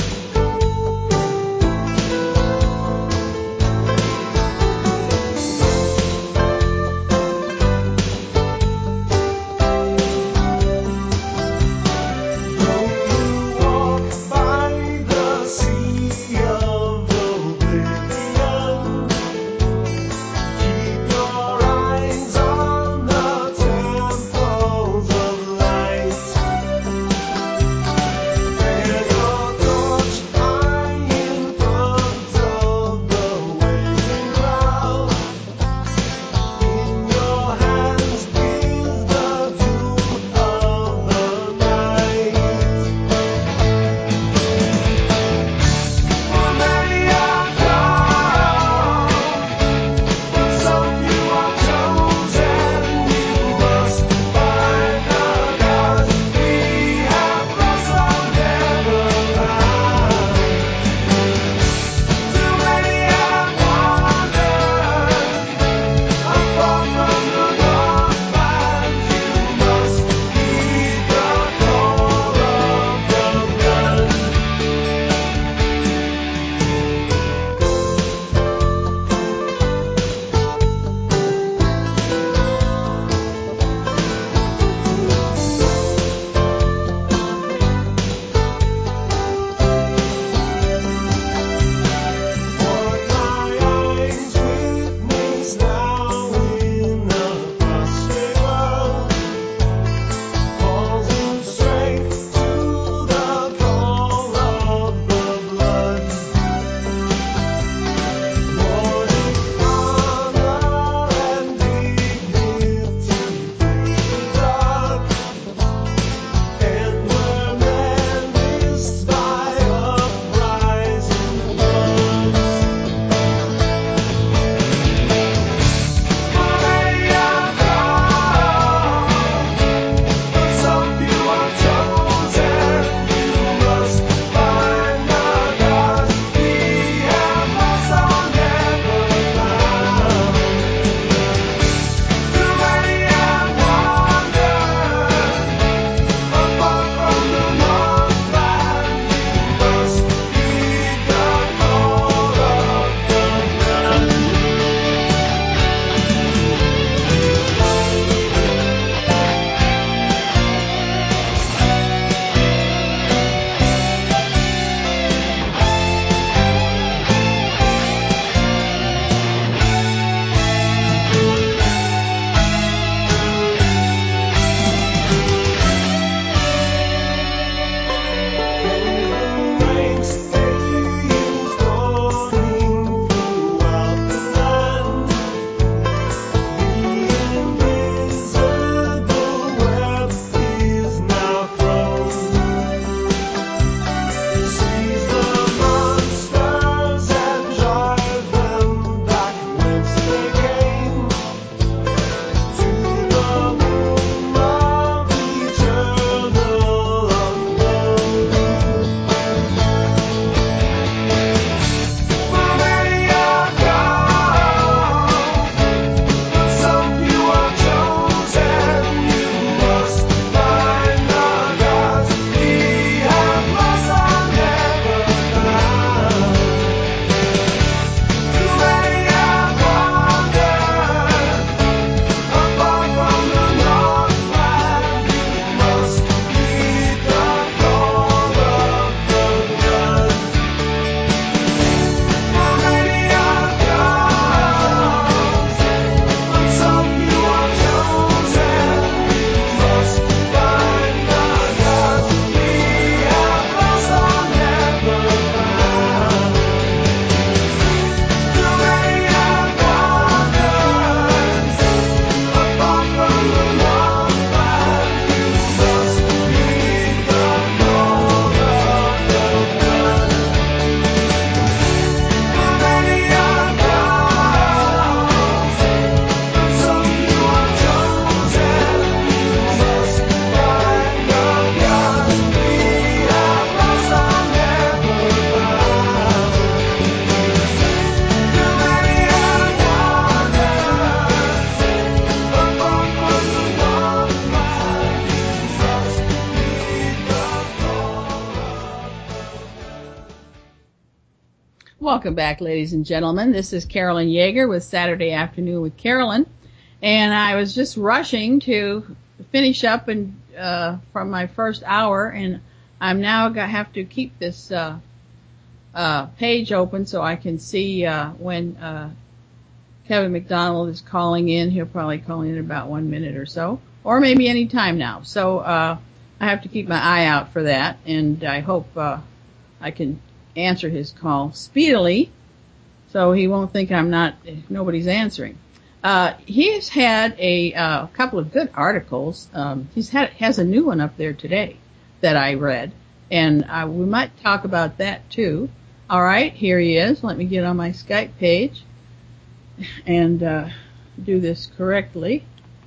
Welcome back, ladies and gentlemen. This is Carolyn Yeager with Saturday Afternoon with Carolyn. And I was just rushing to finish up and uh, from my first hour, and I'm now going to have to keep this uh, uh, page open so I can see uh, when uh, Kevin McDonald is calling in. He'll probably call in in about one minute or so, or maybe any time now. So uh, I have to keep my eye out for that, and I hope uh, I can answer his call speedily, so he won't think I'm not, nobody's answering. Uh, he's had a uh, couple of good articles. Um, he's had has a new one up there today that I read, and uh, we might talk about that too. All right, here he is. Let me get on my Skype page and uh, do this correctly.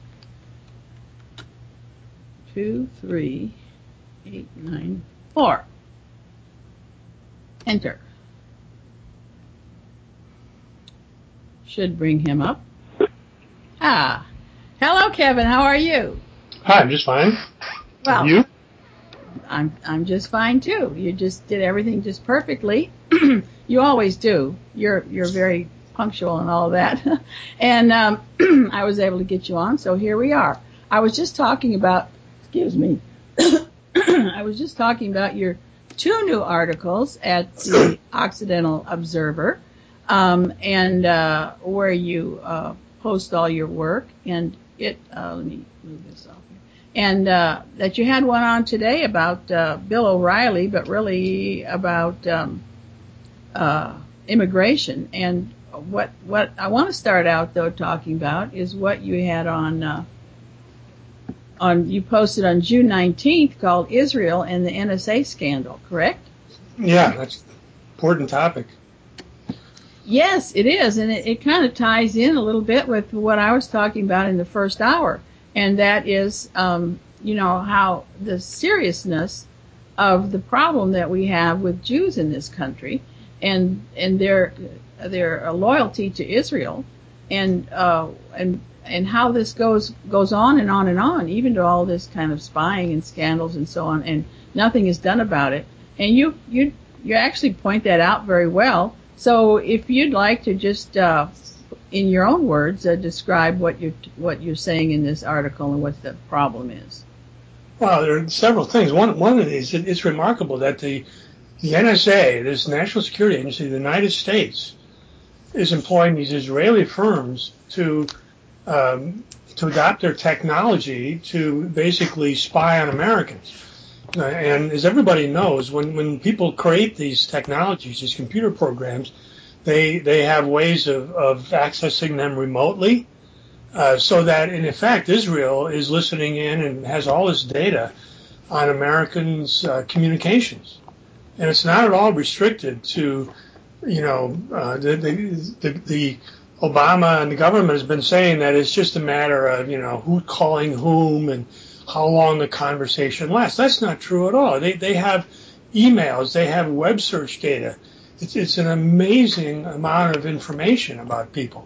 Two, three, eight, nine, four. Enter. Should bring him up. Ah. Hello, Kevin. How are you? Hi, I'm just fine. Well, you? I'm I'm just fine too. You just did everything just perfectly. You always do. You're you're very punctual and all of that. And um, I was able to get you on, so here we are. I was just talking about. Excuse me. I was just talking about your two new articles at the Occidental Observer, um, and uh, where you uh, post all your work. And it, uh, let me move this off here. And uh, that you had one on today about uh, Bill O'Reilly, but really about um, uh, immigration. And what what I want to start out though talking about is what you had on. Uh, On, you posted on June nineteenth called Israel and the N S A Scandal, correct? Yeah, that's an important topic. Yes, it is, and it, it kind of ties in a little bit with what I was talking about in the first hour, and that is, um, you know, how the seriousness of the problem that we have with Jews in this country, and and their their loyalty to Israel, and uh, and and how this goes goes on and on and on, even to all this kind of spying and scandals and so on, and nothing is done about it. And you you you actually point that out very well. So if you'd like to just, uh, in your own words, uh, describe what you're what you're saying in this article and what the problem is. Well, there are several things. One one of these, it, it's remarkable that the the N S A, this National Security Agency of the United States, is employing these Israeli firms to um, to adopt their technology to basically spy on Americans. Uh, and as everybody knows, when, when people create these technologies, these computer programs, they they have ways of, of accessing them remotely, uh, so that in effect Israel is listening in and has all this data on Americans' uh, communications. And it's not at all restricted to, you know, uh, the, the, the, the Obama and the government has been saying that it's just a matter of, you know, who calling whom and how long the conversation lasts. That's not true at all. They they have emails, they have web search data. It's it's an amazing amount of information about people.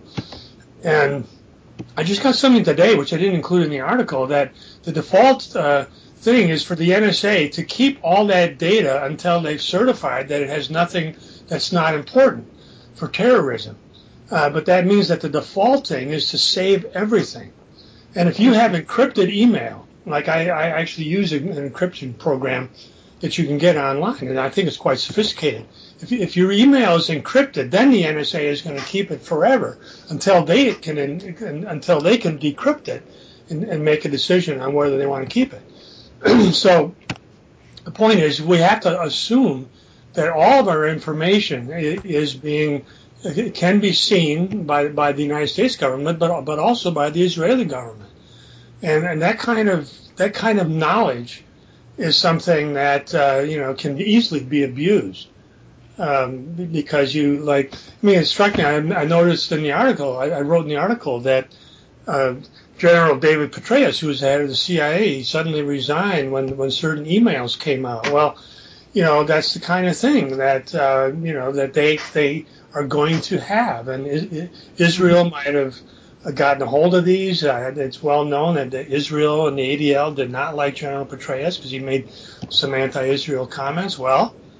And I just got something today, which I didn't include in the article, that the default uh, thing is for the N S A to keep all that data until they've certified that it has nothing that's not important for terrorism. Uh, but that means that the default thing is to save everything. And if you have encrypted email, like I, I actually use an encryption program that you can get online, and I think it's quite sophisticated. If, if your email is encrypted, then the N S A is going to keep it forever until they can until they can decrypt it and, and make a decision on whether they want to keep it. So the point is, we have to assume that all of our information is being can be seen by by the United States government, but but also by the Israeli government, and and that kind of that kind of knowledge is something that uh, you know can easily be abused, um, because you like. I mean, it struck me. I, I noticed in the article I, I wrote in the article that uh, General David Petraeus, who was the head of the C I A, he suddenly resigned when when certain emails came out. Well, you know, that's the kind of thing that uh, you know that they they are going to have, and Israel might have gotten a hold of these. Uh, it's well known that Israel and the A D L did not like General Petraeus because he made some anti-Israel comments. Well,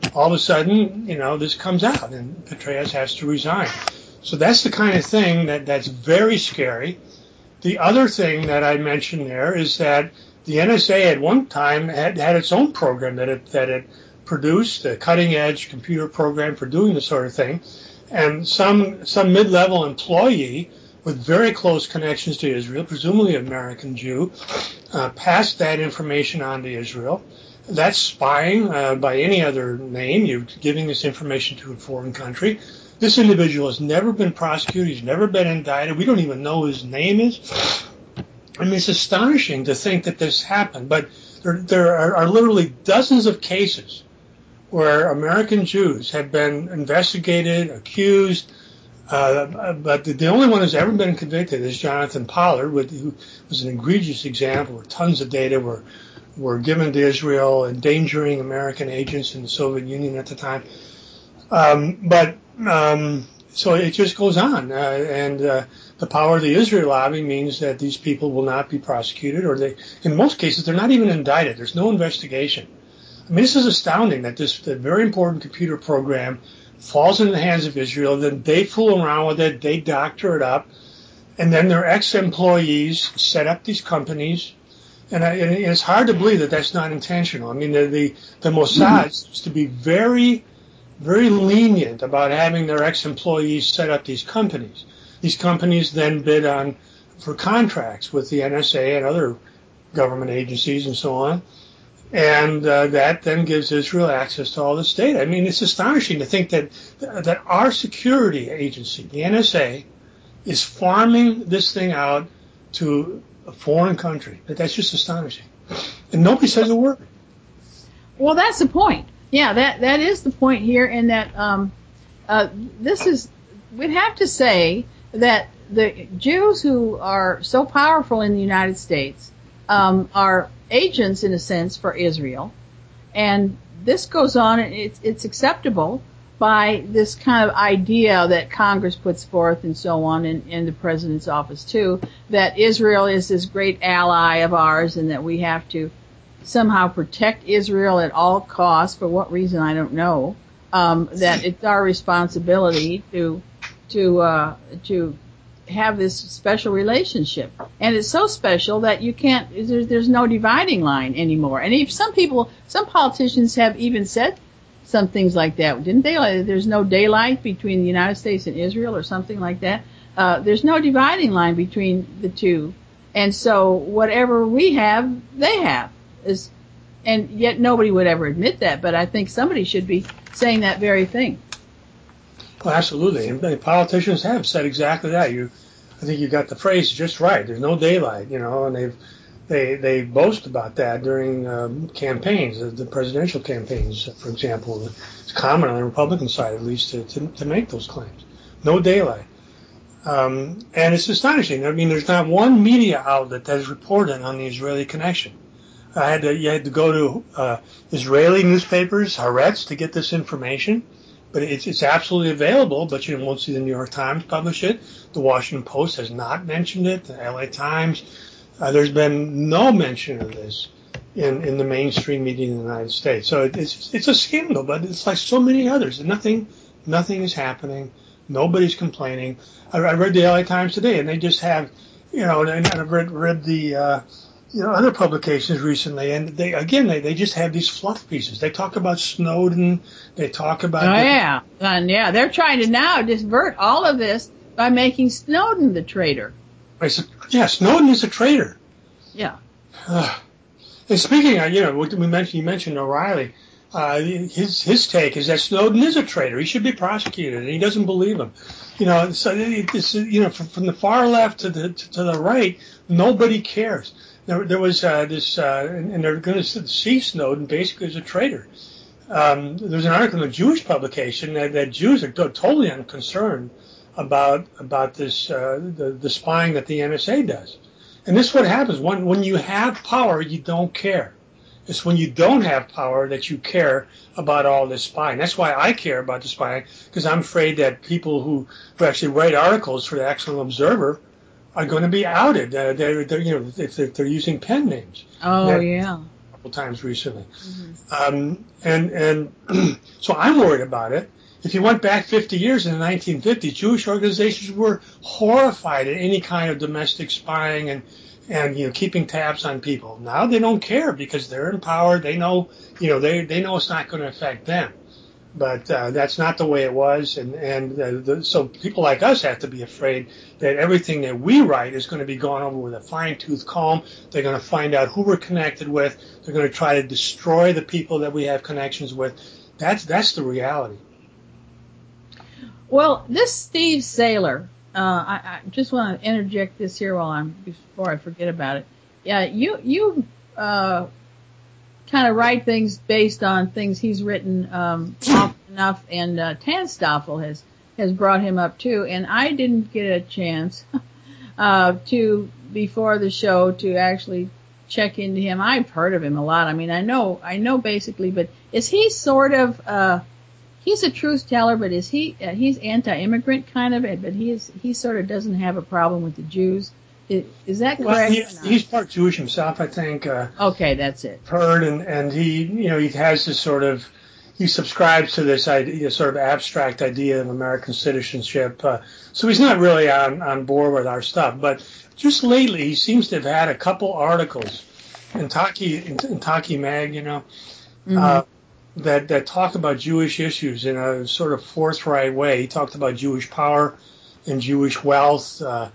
all of a sudden, you know, this comes out and Petraeus has to resign. So that's the kind of thing that, that's very scary. The other thing that I mentioned there is that the N S A at one time had, had its own program that it, that it produced, a cutting-edge computer program for doing this sort of thing. And some some mid-level employee with very close connections to Israel, presumably an American Jew, uh, passed that information on to Israel. That's spying uh, by any other name. You're giving this information to a foreign country. This individual has never been prosecuted. He's never been indicted. We don't even know who his name is. I mean, it's astonishing to think that this happened. But there, there are, are literally dozens of cases where American Jews have been investigated, accused, uh, but the, the only one who's ever been convicted is Jonathan Pollard, with, who was an egregious example where tons of data were were given to Israel, endangering American agents in the Soviet Union at the time. Um, but um, so it just goes on, uh, and uh, the power of the Israel lobby means that these people will not be prosecuted, or they, in most cases, they're not even indicted. There's no investigation. I mean, this is astounding that this that very important computer program falls into the hands of Israel, then they fool around with it, they doctor it up, and then their ex-employees set up these companies. And, I, and it's hard to believe that that's not intentional. I mean, the, the, the Mossad seems to be very, very lenient about having their ex-employees set up these companies. These companies then bid on for contracts with the N S A and other government agencies and so on. And uh, that then gives Israel access to all this data. I mean, it's astonishing to think that that our security agency, the N S A, is farming this thing out to a foreign country. That's just astonishing. And nobody says a word. Well, that's the point. Yeah, that that is the point here, in that um, uh, this is, we'd have to say that the Jews who are so powerful in the United States um, are agents, in a sense, for Israel. And this goes on, and it's, it's acceptable by this kind of idea that Congress puts forth and so on, and in the president's office too, that Israel is this great ally of ours and that we have to somehow protect Israel at all costs. For what reason, I don't know. Um, that it's our responsibility to to uh, to have this special relationship, and it's so special that you can't. There's, there's no dividing line anymore. And if some people, some politicians have even said some things like that, didn't they? Like, there's no daylight between the United States and Israel, or something like that. Uh, there's no dividing line between the two, and so whatever we have, they have. Is, and yet nobody would ever admit that. But I think somebody should be saying that very thing. Well, absolutely, and politicians have said exactly that. You, I think you got the phrase just right. There's no daylight, you know, and they've they they boast about that during um, campaigns, the presidential campaigns, for example. It's common on the Republican side, at least, to to, to make those claims. No daylight, um, and it's astonishing. I mean, there's not one media outlet that is reporting on the Israeli connection. I had to you had to go to uh, Israeli newspapers, Haaretz, to get this information. But it's, it's absolutely available, but you won't see the New York Times publish it. The Washington Post has not mentioned it. The L A Times. Uh, there's been no mention of this in, in the mainstream media in the United States. So it, it's it's a scandal, but it's like so many others. Nothing nothing is happening. Nobody's complaining. I, I read the L A Times today, and they just have, you know, and I've read, read the uh, you know, other publications recently, and they again they, they just have these fluff pieces. They talk about Snowden. They talk about. Oh yeah, and yeah, they're trying to now divert all of this by making Snowden the traitor. I said, yeah, Snowden is a traitor. Yeah. Uh, and speaking of, you know, we mentioned you mentioned O'Reilly. Uh, his his take is that Snowden is a traitor. He should be prosecuted, and he doesn't believe him. You know, so it's, you know, from, from the far left to the to, to the right, nobody cares. There, there was uh, this, uh, and, and they're going to see Snowden basically as a traitor. Um, there's an article in a Jewish publication that, that Jews are totally unconcerned about about this uh, the, the spying that the N S A does. And this is what happens when when you have power, you don't care. It's when you don't have power that you care about all this spying. That's why I care about the spying, because I'm afraid that people who, who actually write articles for the Excellent Observer are going to be outed. Uh, they're, they're, you know, if they're, they're using pen names. Oh, that, yeah. couple times recently. Mm-hmm. Um, and and so I'm worried about it. If you went back fifty years in the nineteen fifties, Jewish organizations were horrified at any kind of domestic spying and, and you know, keeping tabs on people. Now they don't care because they're in power. They know, you know, they, they know it's not going to affect them. But uh, that's not the way it was. And, and uh, the, so people like us have to be afraid that everything that we write is going to be gone over with a fine-tooth comb. They're going to find out who we're connected with. They're going to try to destroy the people that we have connections with. That's that's the reality. Well, this Steve Saylor, uh, I, I just want to interject this here while I'm before I forget about it. Yeah, you you uh, kind of write things based on things he's written um, often enough, and uh, Tanstoffel has has brought him up too. And I didn't get a chance uh, to before the show to actually check into him. I've heard of him a lot. I mean, I know I know basically, but is he sort of uh, He's a truth teller, but is he? Uh, he's anti-immigrant kind of, but he is. He sort of doesn't have a problem with the Jews. Is, is that correct? Well, he, or not? he's part Jewish himself, I think. Uh, okay, that's it. Heard and and he, you know, he has this sort of, he subscribes to this idea, sort of abstract idea of American citizenship. Uh, so he's not really on on board with our stuff. But just lately, he seems to have had a couple articles in Taki in, in Taki Mag, you know. Mm-hmm. Uh, that that talk about Jewish issues in a sort of forthright way. He talked about Jewish power and Jewish wealth, uh,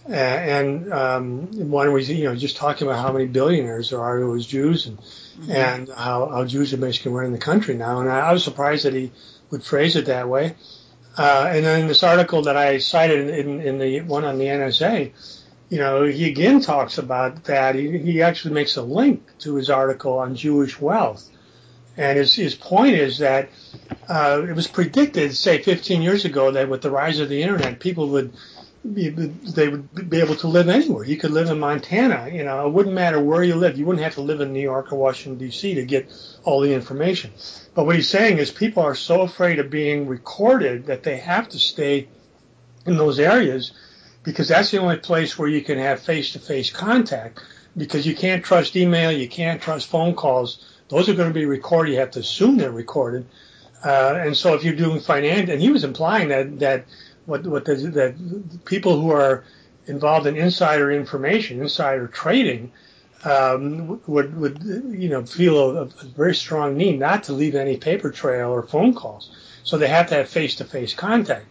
and um, one was, you know, just talking about how many billionaires there are who was Jews, and mm-hmm. and how, how Jews are basically running the country now. And I, I was surprised that he would phrase it that way. Uh, and then this article that I cited in, in the one on the N S A, you know, he again talks about that. He, he actually makes a link to his article on Jewish wealth. And his, his point is that uh, it was predicted, say, fifteen years ago, that with the rise of the internet, people would be, they would be able to live anywhere. You could live in Montana. You know, it wouldn't matter where you live. You wouldn't have to live in New York or Washington, D C to get all the information. But what he's saying is people are so afraid of being recorded that they have to stay in those areas because that's the only place where you can have face-to-face contact, because you can't trust email, you can't trust phone calls. Those are going to be recorded. You have to assume they're recorded. Uh, and so if you're doing finance, and he was implying that, that what, what the, that people who are involved in insider information, insider trading, um, would, would, you know, feel a, a very strong need not to leave any paper trail or phone calls. So they have to have face-to-face contact.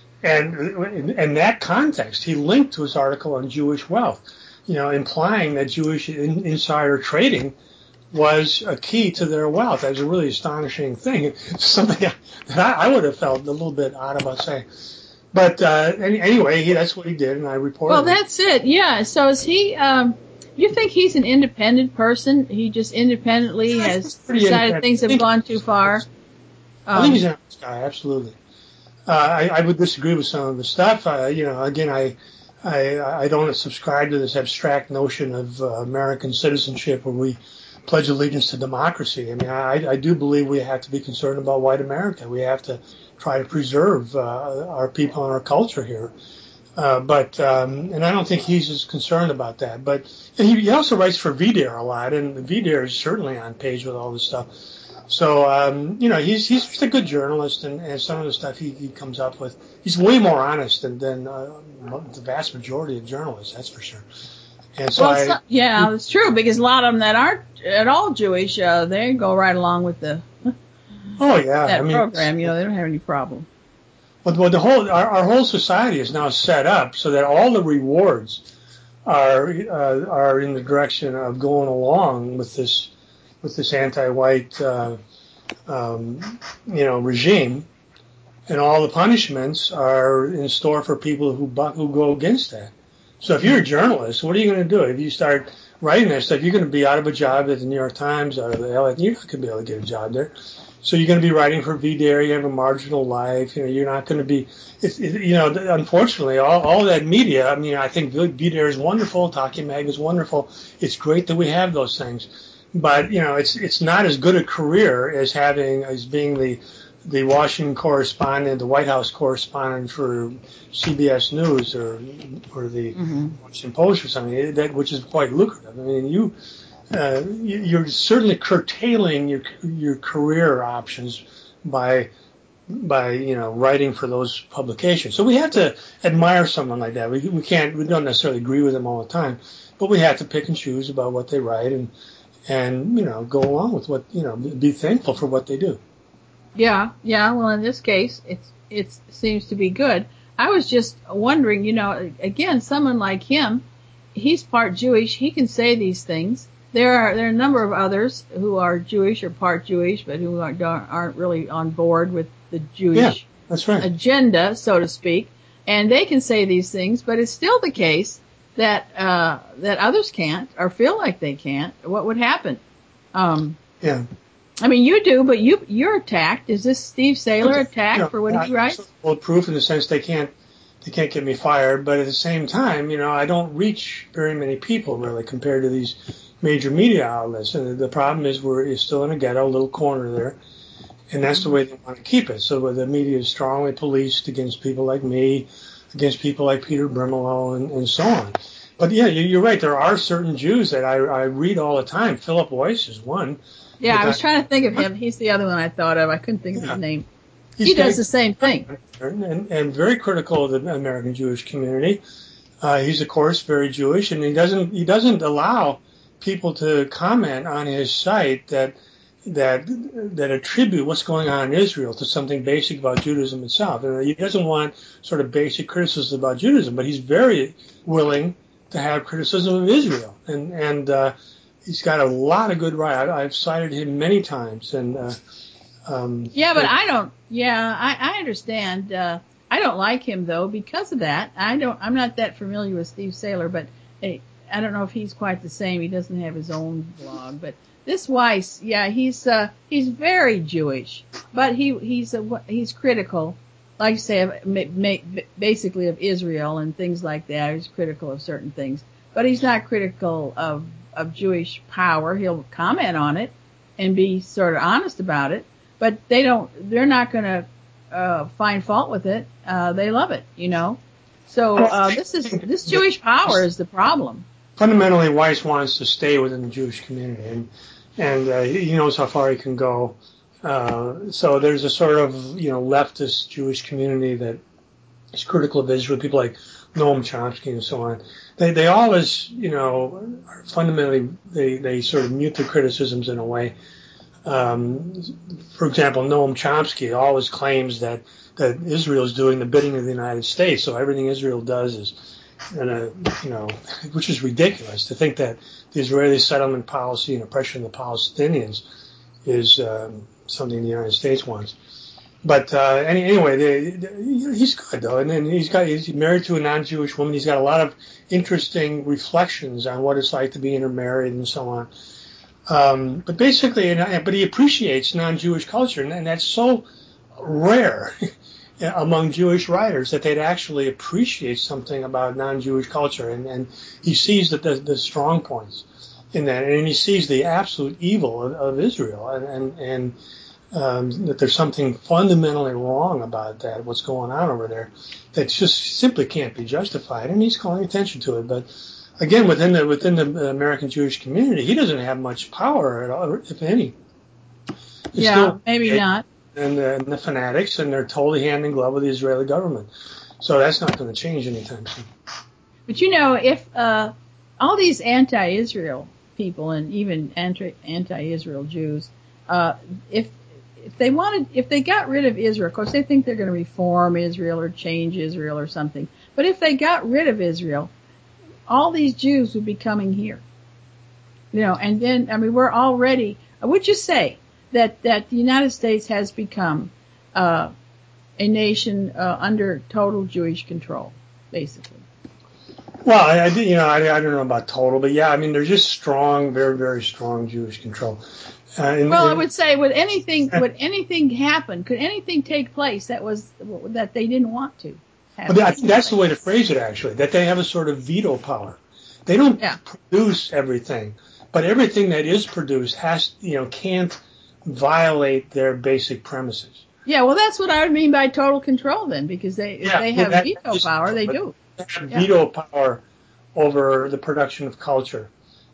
And in that context, he linked to his article on Jewish wealth, you know, implying that Jewish in, insider trading was a key to their wealth. That was a really astonishing thing. Something that I, I would have felt a little bit odd about saying. But uh, any, anyway, he, that's what he did, and I reported. Well, that's it. Yeah. So is he? Um, you think he's an independent person? He just independently Yeah, has pretty decided things have gone too far. Um, I think he's an honest guy, absolutely. Uh, I, I would disagree with some of the stuff. Uh, you know, again, I. I, I don't subscribe to this abstract notion of uh, American citizenship where we pledge allegiance to democracy. I mean, I, I do believe we have to be concerned about white America. We have to try to preserve uh, our people and our culture here. Uh, but um, and I don't think he's as concerned about that. But and he, he also writes for V D A R a lot, and V D A R is certainly on page with all this stuff. So um, you know, he's he's just a good journalist, and, and some of the stuff he, he comes up with, he's way more honest than than uh, the vast majority of journalists. That's for sure. And so well, I, so, yeah, it's true, because a lot of them that aren't at all Jewish, uh, they go right along with the oh yeah, that I mean, program. You know, they don't have any problem. Well, well the whole our, our whole society is now set up so that all the rewards are uh, are in the direction of going along with this with this anti-white uh, um, you know regime, and all the punishments are in store for people who who go against that. So if you're a journalist, what are you going to do? If you start writing that stuff, you're going to be out of a job at the New York Times, out of the L A. You're not going to be able to get a job there. So you're going to be writing for V D A R. You have a marginal life. You know, you're not going to be. It's, it, you know, unfortunately, all all that media. I mean, I think V D A R is wonderful. Taki Mag is wonderful. It's great that we have those things, but you know, it's it's not as good a career as having as being the the Washington correspondent, the White House correspondent for C B S News or or the mm-hmm. Washington Post or something, that which is quite lucrative. I mean, you uh, you're certainly curtailing your your career options by by you know writing for those publications. So we have to admire someone like that. We we can't we don't necessarily agree with them all the time, but we have to pick and choose about what they write and and you know go along with what you know be thankful for what they do. Yeah, yeah. Well, in this case, it's it seems to be good. I was just wondering, you know, again, someone like him, he's part Jewish. He can say these things. There are there are a number of others who are Jewish or part Jewish, but who aren't aren't really on board with the Jewish yeah, that's right. agenda, so to speak. And they can say these things, but it's still the case that uh, that others can't or feel like they can't. What would happen? Um, yeah. I mean, you do, but you you're attacked. Is this Steve Saylor attacked you know, for what he writes? Bulletproof in the sense they can't they can't get me fired, but at the same time, you know, I don't reach very many people really compared to these major media outlets. And the problem is we're still in a ghetto, a little corner there, and that's the way they want to keep it. So the media is strongly policed against people like me, against people like Peter Brimelow, and, and so on. But yeah, you're right. There are certain Jews that I, I read all the time. Philip Weiss is one. Yeah, I was trying to think of him. He's the other one I thought of. I couldn't think of yeah. his name. He's he does the same thing. And, and very critical of the American Jewish community. Uh, he's, of course, very Jewish, and he doesn't he doesn't allow people to comment on his site that that that attribute what's going on in Israel to something basic about Judaism itself. And he doesn't want sort of basic criticism about Judaism, but he's very willing to have criticism of Israel. And and uh, he's got a lot of good right. I've cited him many times, and uh, um, yeah, but I don't. Yeah, I, I understand. Uh, I don't like him though because of that. I don't. I'm not that familiar with Steve Saylor, but hey, I don't know if he's quite the same. He doesn't have his own blog, but this Weiss, yeah, he's uh, he's very Jewish, but he he's a, he's critical, like you say, of, ma, ma, basically of Israel and things like that. He's critical of certain things, but he's not critical of of Jewish power. He'll comment on it and be sort of honest about it, but they don't. They're not going to uh, find fault with it. Uh, they love it, you know. So uh, this is this Jewish power is the problem. Fundamentally, Weiss wants to stay within the Jewish community, and and uh, he knows how far he can go. Uh, so there's a sort of you know leftist Jewish community that is critical of Israel. People like Noam Chomsky and so on. They they always you know are fundamentally they they sort of mute their criticisms in a way. Um, for example, Noam Chomsky always claims that that Israel is doing the bidding of the United States. So everything Israel does is And, uh, you know, which is ridiculous to think that the Israeli settlement policy and oppression of the Palestinians is um, something the United States wants. But uh, any, anyway, they, they, he's good though, and then he's got he's married to a non-Jewish woman. He's got a lot of interesting reflections on what it's like to be intermarried and so on. Um, but basically, and, but he appreciates non-Jewish culture, and, and that's so rare. Among Jewish writers that they'd actually appreciate something about non-Jewish culture, and, and he sees that the, the strong points in that, and he sees the absolute evil of, of Israel, and and, and um, that there's something fundamentally wrong about that, what's going on over there, that just simply can't be justified, and he's calling attention to it. But again, within the within the American Jewish community, he doesn't have much power at all, if any. He's yeah, still, maybe not. And the, and the fanatics, and they're totally hand in glove with the Israeli government. So that's not going to change anytime soon. But you know, if uh, all these anti-Israel people and even anti- anti-Israel Jews, uh, if if they wanted, if they got rid of Israel, of course they think they're going to reform Israel or change Israel or something. But if they got rid of Israel, all these Jews would be coming here. You know, and then I mean, we're already. Would you say that that the United States has become uh, a nation uh, under total Jewish control, basically? Well, I, I you know I, I don't know about total, but yeah, I mean there's just strong, very very strong Jewish control. Uh, in, well, in, I would say, would anything would anything happen? Could anything take place that was that they didn't want to? Have but I think that's the way to phrase it, actually, that they have a sort of veto power. They don't yeah. produce everything, but everything that is produced has you know can't violate their basic premises. Yeah, well, that's what I would mean by total control then, because they yeah, if they have that, veto power, they do. They have yeah. veto power over the production of culture.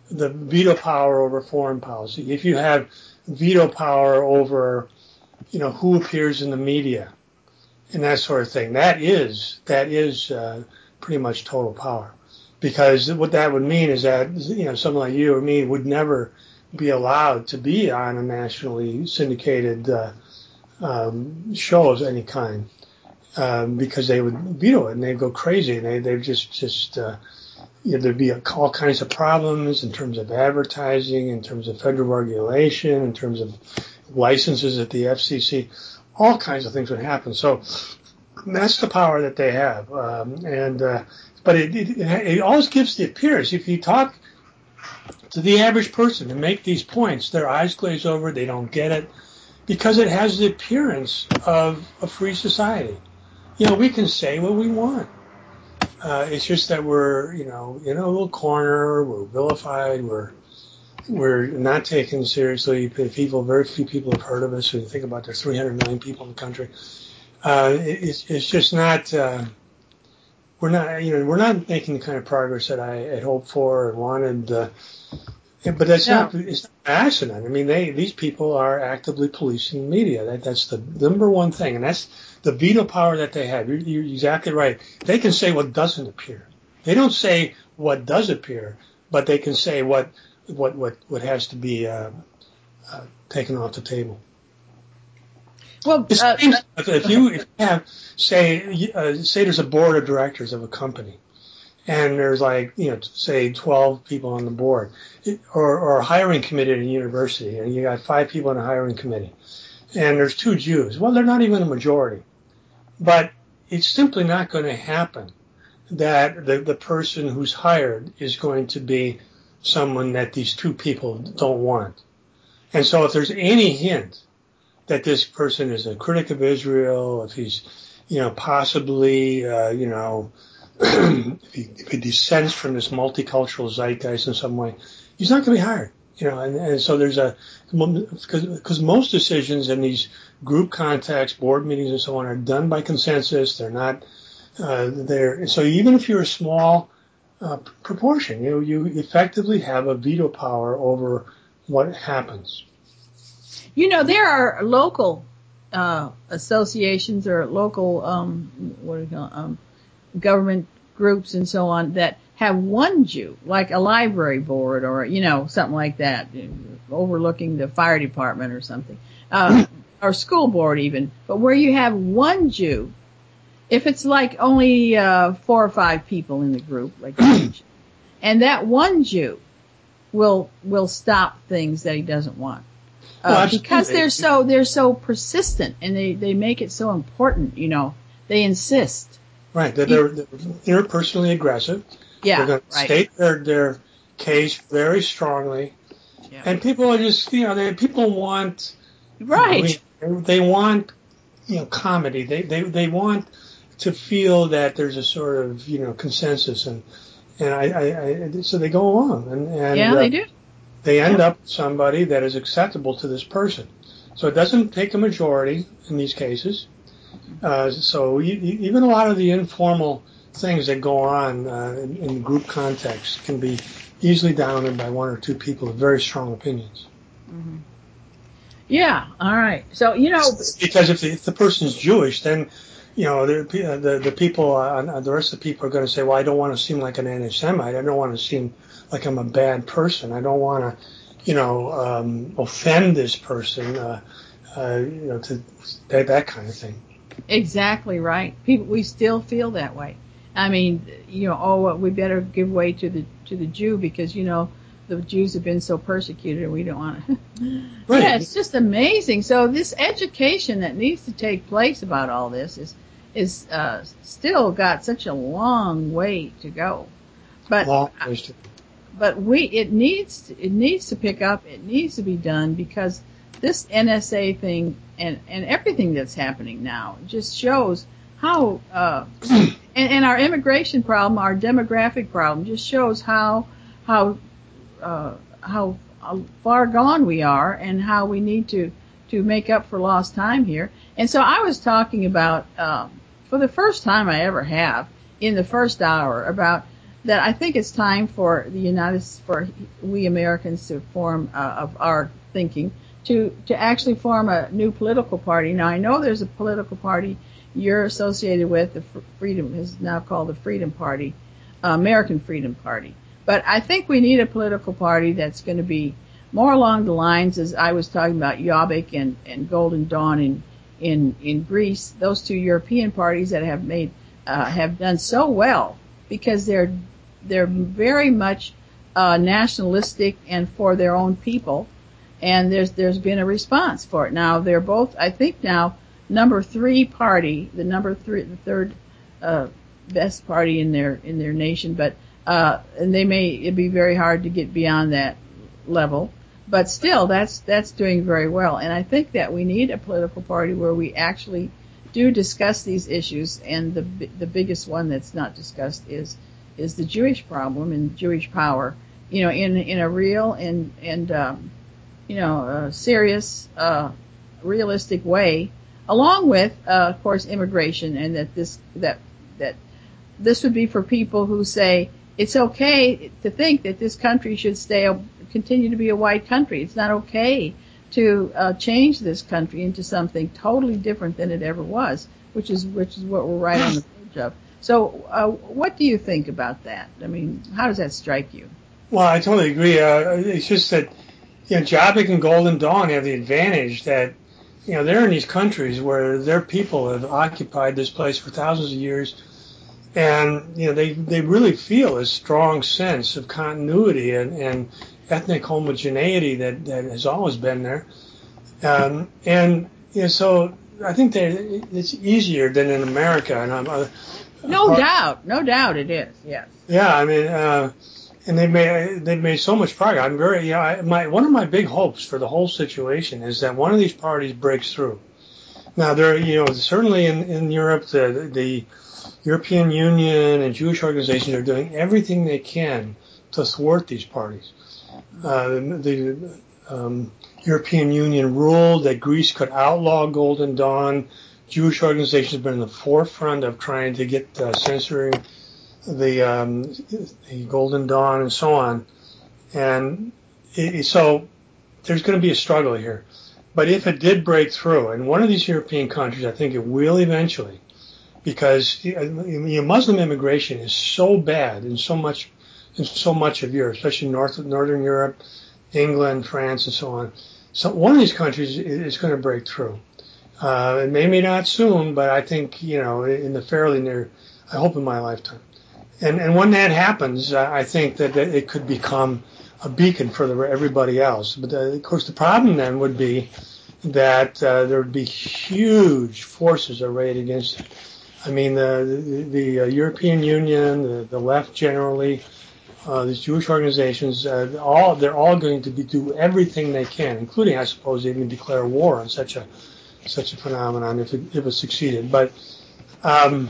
the veto power over foreign policy, if you have veto power over, you know, who appears in the media and that sort of thing, that is, that is uh, pretty much total power. Because what that would mean is that, you know, someone like you or me would never be allowed to be on a nationally syndicated uh, um, show of any kind, um, because they would veto it and they'd go crazy and they they'd just just uh, you know, there'd be a, all kinds of problems in terms of advertising, in terms of federal regulation, in terms of licenses at the F C C, all kinds of things would happen. So that's the power that they have, um, and uh, but it, it it always gives the appearance, if you talk to the average person and make these points, their eyes glaze over, they don't get it, because it has the appearance of a free society. You know, we can say what we want. Uh, it's just that we're, you know, in a little corner, we're vilified, we're we're not taken seriously. People, very few people have heard of us. When you think about there's three hundred million people in the country, uh, it's it's just not. Uh, we're not, you know, we're not making the kind of progress that I had hoped for and wanted. Uh, But that's No. not, it's not an accident. I mean, they, these people are actively policing the media. That, that's the number one thing. And that's the veto power that they have. You're, you're exactly right. They can say what doesn't appear. They don't say what does appear, but they can say what, what, what, what has to be, uh, uh, taken off the table. Well, uh, if you, if you have, say, uh, say there's a board of directors of a company, and there's like, you know, say twelve people on the board, or, or a hiring committee at a university, and you got five people on a hiring committee, and there's two Jews. Well, they're not even a majority, but it's simply not going to happen that the, the person who's hired is going to be someone that these two people don't want. And so if there's any hint that this person is a critic of Israel, if he's, you know, possibly, uh, you know, if, he, if he descends from this multicultural zeitgeist in some way, he's not going to be hired. You know, and, and so there's a, because most decisions in these group contexts, board meetings and so on are done by consensus. They're not, uh, they're, so even if you're a small uh, proportion, you know, you effectively have a veto power over what happens. You know, there are local uh, associations or local, um, what do you call it, um, government groups and so on that have one Jew, like a library board or, you know, something like that, overlooking the fire department or something, uh, or school board even, but where you have one Jew, if it's like only uh, four or five people in the group, like you mentioned, and that one Jew will will stop things that he doesn't want. Uh, well, because they're so they're so persistent and they, they make it so important, you know, they insist. Right, they're, they're, they're interpersonally aggressive. Yeah, they're going to right. state their their case very strongly, Yeah. and people are just, you know, they people want right. You know, they want, you know, comedy. They they they want to feel that there's a sort of, you know, consensus, and and I, I, I so they go along, and, and yeah, uh, they do. They end Yeah. up with somebody that is acceptable to this person. So it doesn't take a majority in these cases. Uh, so you, you, even a lot of the informal things that go on uh, in, in group context can be easily downed by one or two people with very strong opinions. Mm-hmm. Yeah. All right. So, you know, because if the, if the person's Jewish, then, you know, the the, the people, uh, the rest of the people are going to say, well, I don't want to seem like an anti-Semite. I don't want to seem like I'm a bad person. I don't want to, you know, um, offend this person, uh, uh, you know, to that, that kind of thing. Exactly right. People, we still feel that way. I mean, you know, oh, we better give way to the to the Jew because, you know, the Jews have been so persecuted and we don't want to. Right. Yeah, it's just amazing. So this education that needs to take place about all this is is uh, still got such a long way to go. But Long ways to go. but we it needs it needs to pick up. It needs to be done because this N S A thing and and everything that's happening now just shows how uh, and, and our immigration problem, our demographic problem, just shows how how uh, how far gone we are and how we need to to make up for lost time here. And so I was talking about um, for the first time I ever have in the first hour about that I think it's time for the United for we Americans to form uh, of our thinking to to actually form a new political party. Now I know there's a political party you're associated with, the Freedom is now called the Freedom Party, uh, American Freedom Party. But I think we need a political party that's going to be more along the lines as I was talking about Jobbik and, and Golden Dawn in in in Greece. Those two European parties that have made uh, have done so well because they're they're very much uh, nationalistic and for their own people, and there's there's been a response for it. Now they're both, I think now, number three party, the number three, the third uh, best party in their in their nation, but uh, and they may it'd be very hard to get beyond that level, but still that's that's doing very well. And I think that we need a political party where we actually do discuss these issues, and the the biggest one that's not discussed is is the Jewish problem and Jewish power, you know, in in a real and and um, you know uh, serious, uh, realistic way, along with uh, of course immigration, and that this that that this would be for people who say it's okay to think that this country should stay a, continue to be a white country. It's not okay to uh, change this country into something totally different than it ever was, which is which is what we're right on the verge of. So, uh, what do you think about that? I mean, how does that strike you? Well, I totally agree. Uh, it's just that, you know, Jobbik and Golden Dawn have the advantage that, you know, they're in these countries where their people have occupied this place for thousands of years, and you know they they really feel a strong sense of continuity and, and ethnic homogeneity that, that has always been there, um, and you know, so I think that it's easier than in America, and I'm. Uh, No part, doubt, no doubt it is. Yes. Yeah, I mean, uh, and they made they made so much progress. I'm very, you know, I, my one of my big hopes for the whole situation is that one of these parties breaks through. Now, there, you know, certainly in, in Europe, the the European Union and Jewish organizations are doing everything they can to thwart these parties. Uh, the um, European Union ruled that Greece could outlaw Golden Dawn. Jewish organizations have been in the forefront of trying to get uh, censoring the, um, the Golden Dawn and so on. And it, so there's going to be a struggle here. But if it did break through, and one of these European countries, I think it will eventually, because you know, Muslim immigration is so bad in so much in so much of Europe, especially North Northern Europe, England, France, and so on. So one of these countries is going to break through. Uh, maybe not soon, but I think, you know, in the fairly near, I hope in my lifetime. And and when that happens, I think that it could become a beacon for the, everybody else. But the, of course, the problem then would be that uh, there would be huge forces arrayed against it. I mean, the the, the uh, European Union, the, the left generally, uh, these Jewish organizations, uh, all they're all going to be, do everything they can, including, I suppose, even declare war on such a such a phenomenon if it, if it succeeded. But um,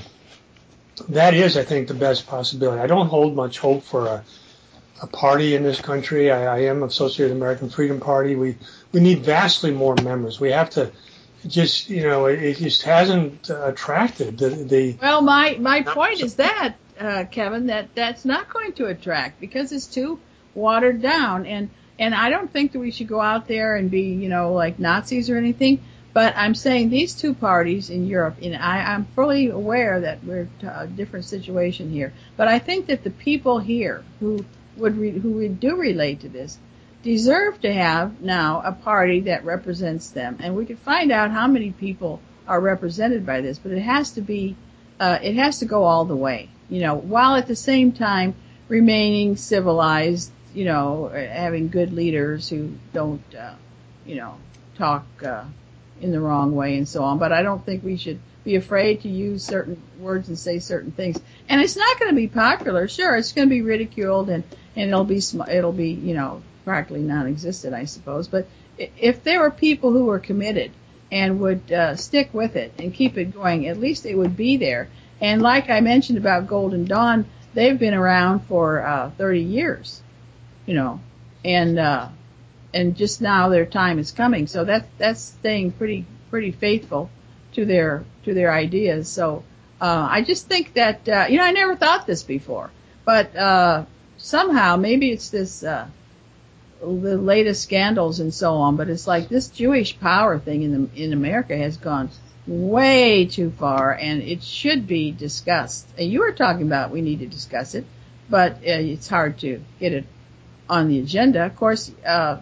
that is, I think, the best possibility. I don't hold much hope for a, a party in this country. I, I am associated with the American Freedom Party. We we need vastly more members. We have to just, you know, it, it just hasn't uh, attracted the, the. Well, my my point is that, uh, Kevin, that that's not going to attract because it's too watered down, and and I don't think that we should go out there and be, you know, like Nazis or anything. But I'm saying these two parties in Europe, and I, I'm fully aware that we're in a different situation here. But I think that the people here who would re, who would do relate to this deserve to have now a party that represents them. And we could find out how many people are represented by this. But it has to be, uh, it has to go all the way, you know, while at the same time remaining civilized, you know, having good leaders who don't, uh, you know, talk. Uh, in the wrong way and so on. But I don't think we should be afraid to use certain words and say certain things. And it's not going to be popular. Sure, it's going to be ridiculed and, and it'll be, it'll be, you know, practically non-existent, I suppose. But if there were people who were committed and would uh, stick with it and keep it going, at least it would be there. And like I mentioned about Golden Dawn, they've been around for uh, thirty years, you know, and, uh, and just now their time is coming. So that's, that's staying pretty, pretty faithful to their, to their ideas. So, uh, I just think that, uh, you know, I never thought this before, but uh, somehow maybe it's this uh, the latest scandals and so on. But it's like this Jewish power thing in the, in America has gone way too far, and it should be discussed. And you were talking about we need to discuss it, but uh, it's hard to get it on the agenda. Of course, uh,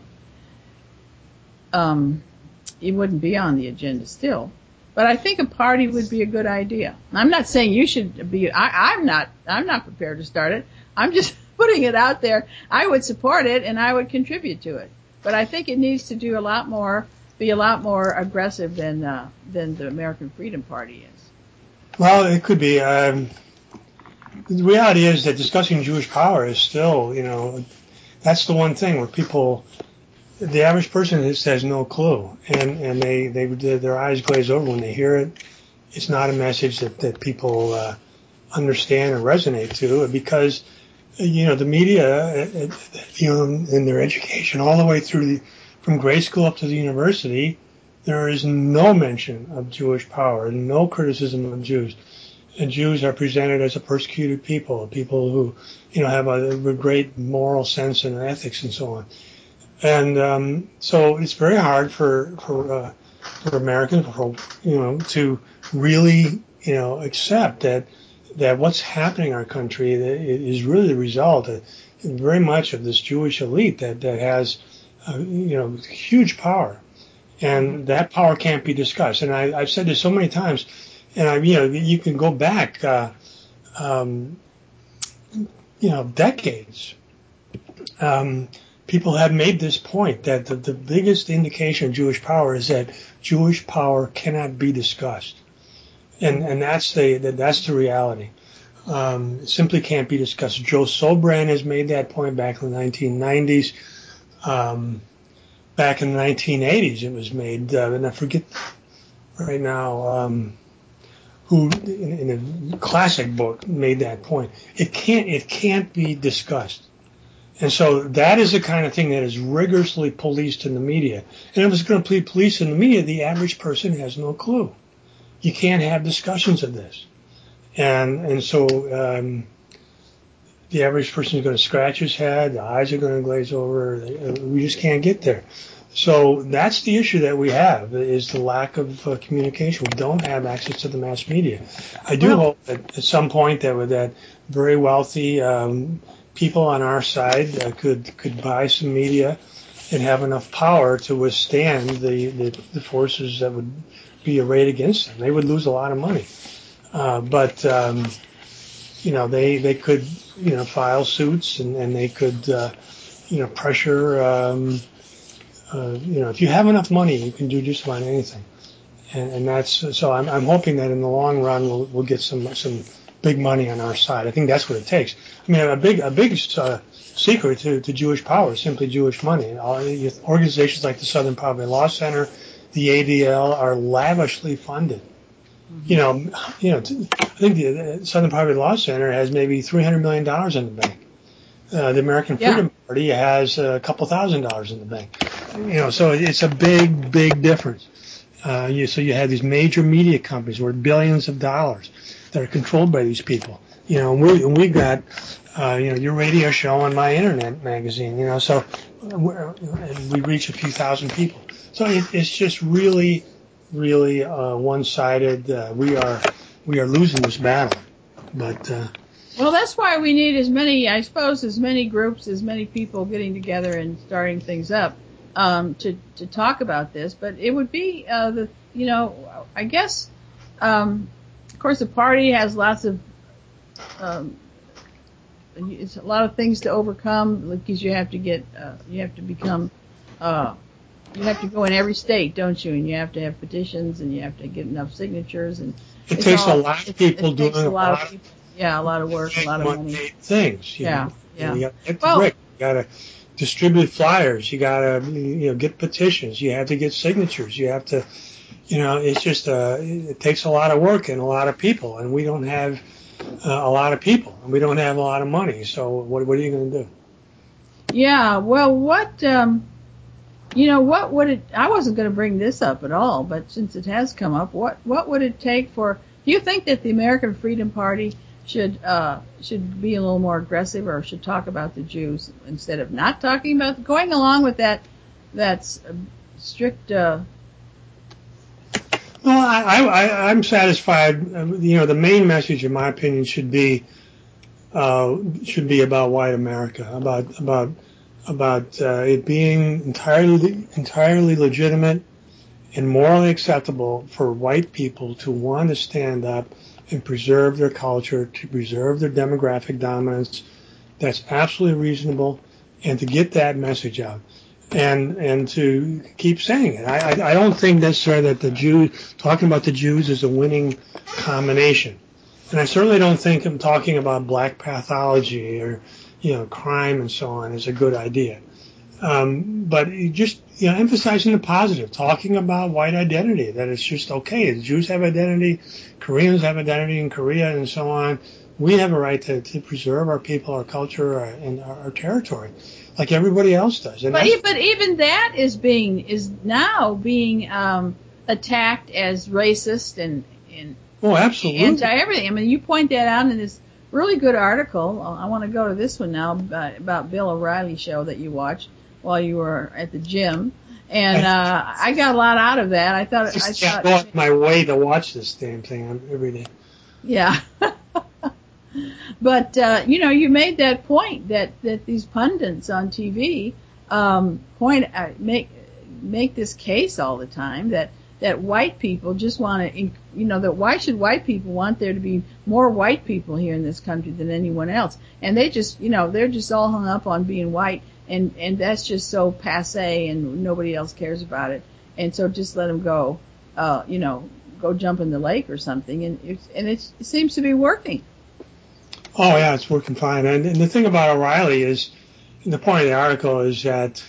um, it wouldn't be on the agenda still. But I think a party would be a good idea. I'm not saying you should be. I, I'm not. I'm not prepared to start it. I'm just putting it out there. I would support it and I would contribute to it. But I think it needs to do a lot more. Be a lot more aggressive than uh, than the American Freedom Party is. Well, it could be. Um, the reality is that discussing Jewish power is still, you know, that's the one thing where people, the average person just has no clue, and and they they their eyes glaze over when they hear it. It's not a message that that people uh, understand or resonate to, because you know the media, you know, in their education all the way through the from grade school up to the university, there is no mention of Jewish power, no criticism of Jews. And Jews are presented as a persecuted people, people who, you know, have a, a great moral sense and ethics and so on. And um, so it's very hard for for, uh, for Americans, for, you know, to really, you know, accept that that what's happening in our country is really the result of very much of this Jewish elite that that has. Uh, you know, huge power, and that power can't be discussed. And I, I've said this so many times, and I, you know, you can go back, uh, um, you know, decades. Um, people have made this point that the, the biggest indication of Jewish power is that Jewish power cannot be discussed, and and that's the that's the reality. Um, it simply can't be discussed. Joe Sobran has made that point back in the nineteen nineties. Um, back in the nineteen eighties, it was made, uh, and I forget right now um, who in, in a classic book made that point. It can't, it can't be discussed, and so that is the kind of thing that is rigorously policed in the media. And if it's going to be policed in the media, the average person has no clue. You can't have discussions of this, and and so. Um, The average person is going to scratch his head. The eyes are going to glaze over. We just can't get there. So that's the issue that we have, is the lack of uh, communication. We don't have access to the mass media. I do well, hope that at some point that with that very wealthy um, people on our side uh, could could buy some media and have enough power to withstand the, the, the forces that would be arrayed against them. They would lose a lot of money. Uh, but, um, you know, they, they could, you know, file suits and, and they could, uh, you know, pressure, um, uh, you know, if you have enough money, you can do just about anything. And, and that's, so I'm, I'm hoping that in the long run we'll, we'll get some, some big money on our side. I think that's what it takes. I mean, a big, a big, uh, secret to, to Jewish power is simply Jewish money. All, organizations like the Southern Poverty Law Center, the A D L are lavishly funded. Mm-hmm. You know, you know, I think the Southern Poverty Law Center has maybe three hundred million dollars in the bank. Uh, the American Freedom yeah. Party has a couple thousand dollars in the bank. You know, so it's a big, big difference. Uh, you, so you have these major media companies worth billions of dollars that are controlled by these people. You know, and we, and we got, uh, you know, your radio show and my internet magazine, you know, so we're, and we reach a few thousand people. So it, it's just really, really, uh, one-sided. Uh, we are, we are losing this battle, but, uh, well, that's why we need as many, I suppose, as many groups, as many people getting together and starting things up, um, to, to talk about this. But it would be, uh, the, you know, I guess, um, of course the party has lots of, um, it's a lot of things to overcome because you have to get, uh, you have to become, uh, you have to go in every state, don't you? And you have to have petitions and you have to get enough signatures and it takes all, a lot of people it, it doing takes a lot, lot of people. Yeah, a lot of work, a lot of money. Things, you yeah, know. yeah. You got to well, you got to distribute flyers. You got to, you know, get petitions. You have to get signatures. You have to, you know, it's just uh, it takes a lot of work and a lot of people, and we don't have uh, a lot of people, and we don't have a lot of money. So what what are you going to do? Yeah, well, what um, you know, what would it? I wasn't going to bring this up at all, but since it has come up, what what would it take for? Do you think that the American Freedom Party should uh, should be a little more aggressive, or should talk about the Jews instead of not talking about going along with that that's strict. Uh, well, I, I, I'm satisfied. You know, the main message, in my opinion, should be uh, should be about white America, about about about uh, it being entirely entirely legitimate and morally acceptable for white people to want to stand up and preserve their culture, to preserve their demographic dominance. That's absolutely reasonable, and to get that message out, and and to keep saying it. I, I, I don't think necessarily that the Jew talking about the Jews is a winning combination, and I certainly don't think I'm talking about black pathology or you know crime and so on is a good idea. Um, but you just you know emphasizing the positive, talking about white identity, that it's just okay. The Jews have identity, Koreans have identity in Korea, and so on. We have a right to, to preserve our people, our culture, our, and our, our territory, like everybody else does. And but but even that is being is now being um, attacked as racist and and oh, absolutely anti everything. I mean, you point that out in this really good article. I want to go to this one now about, about Bill O'Reilly show that you watched while you were at the gym, and uh, I got a lot out of that. I thought I yeah, thought go out my way to watch this damn thing every day. Yeah. But, uh, you know, you made that point that, that these pundits on T V um, point uh, make make this case all the time that, that white people just want to, you know, that why should white people want there to be more white people here in this country than anyone else? And they just, you know, they're just all hung up on being white, and, and that's just so passé and nobody else cares about it. And so just let them go, uh, you know, go jump in the lake or something. And, it's, and it's, it seems to be working. Oh, yeah, it's working fine. And, and the thing about O'Reilly is, the point of the article is that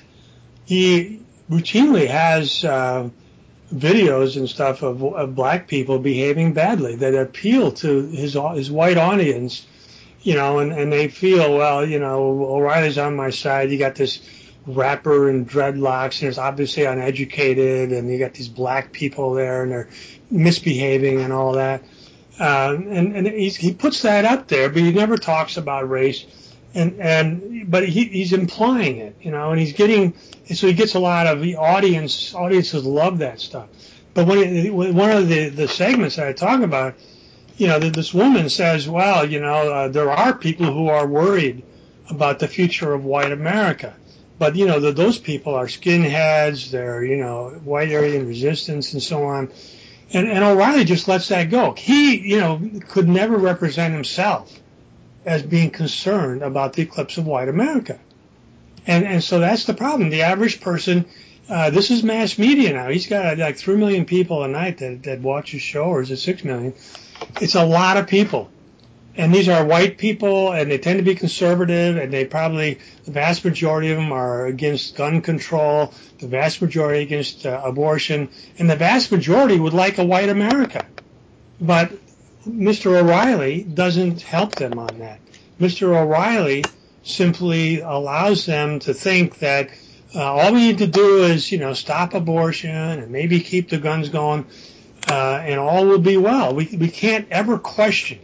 he routinely has uh, videos and stuff of, of black people behaving badly that appeal to his his white audience, you know, and, and they feel, well, you know, O'Reilly's on my side. You got this rapper in dreadlocks, and he's obviously uneducated, and you got these black people there, and they're misbehaving and all that. Uh, and and he's, he puts that up there, but he never talks about race, and and but he, he's implying it, you know, and he's getting so he gets a lot of the audience. Audiences love that stuff. But when it, one of the the segments that I talk about, you know, this woman says, well, you know, uh, there are people who are worried about the future of white America, but you know, the, those people are skinheads, they're you know white Aryan resistance and so on. And, and O'Reilly just lets that go. He, you know, could never represent himself as being concerned about the eclipse of white America. And and so that's the problem. The average person, uh, this is mass media now. He's got like three million people a night that, that watch his show, or is it six million? It's a lot of people. And these are white people, and they tend to be conservative, and they probably, the vast majority of them are against gun control, the vast majority against uh, abortion, and the vast majority would like a white America. But Mister O'Reilly doesn't help them on that. Mister O'Reilly simply allows them to think that uh, all we need to do is, you know, stop abortion and maybe keep the guns going, uh, and all will be well. We we can't ever question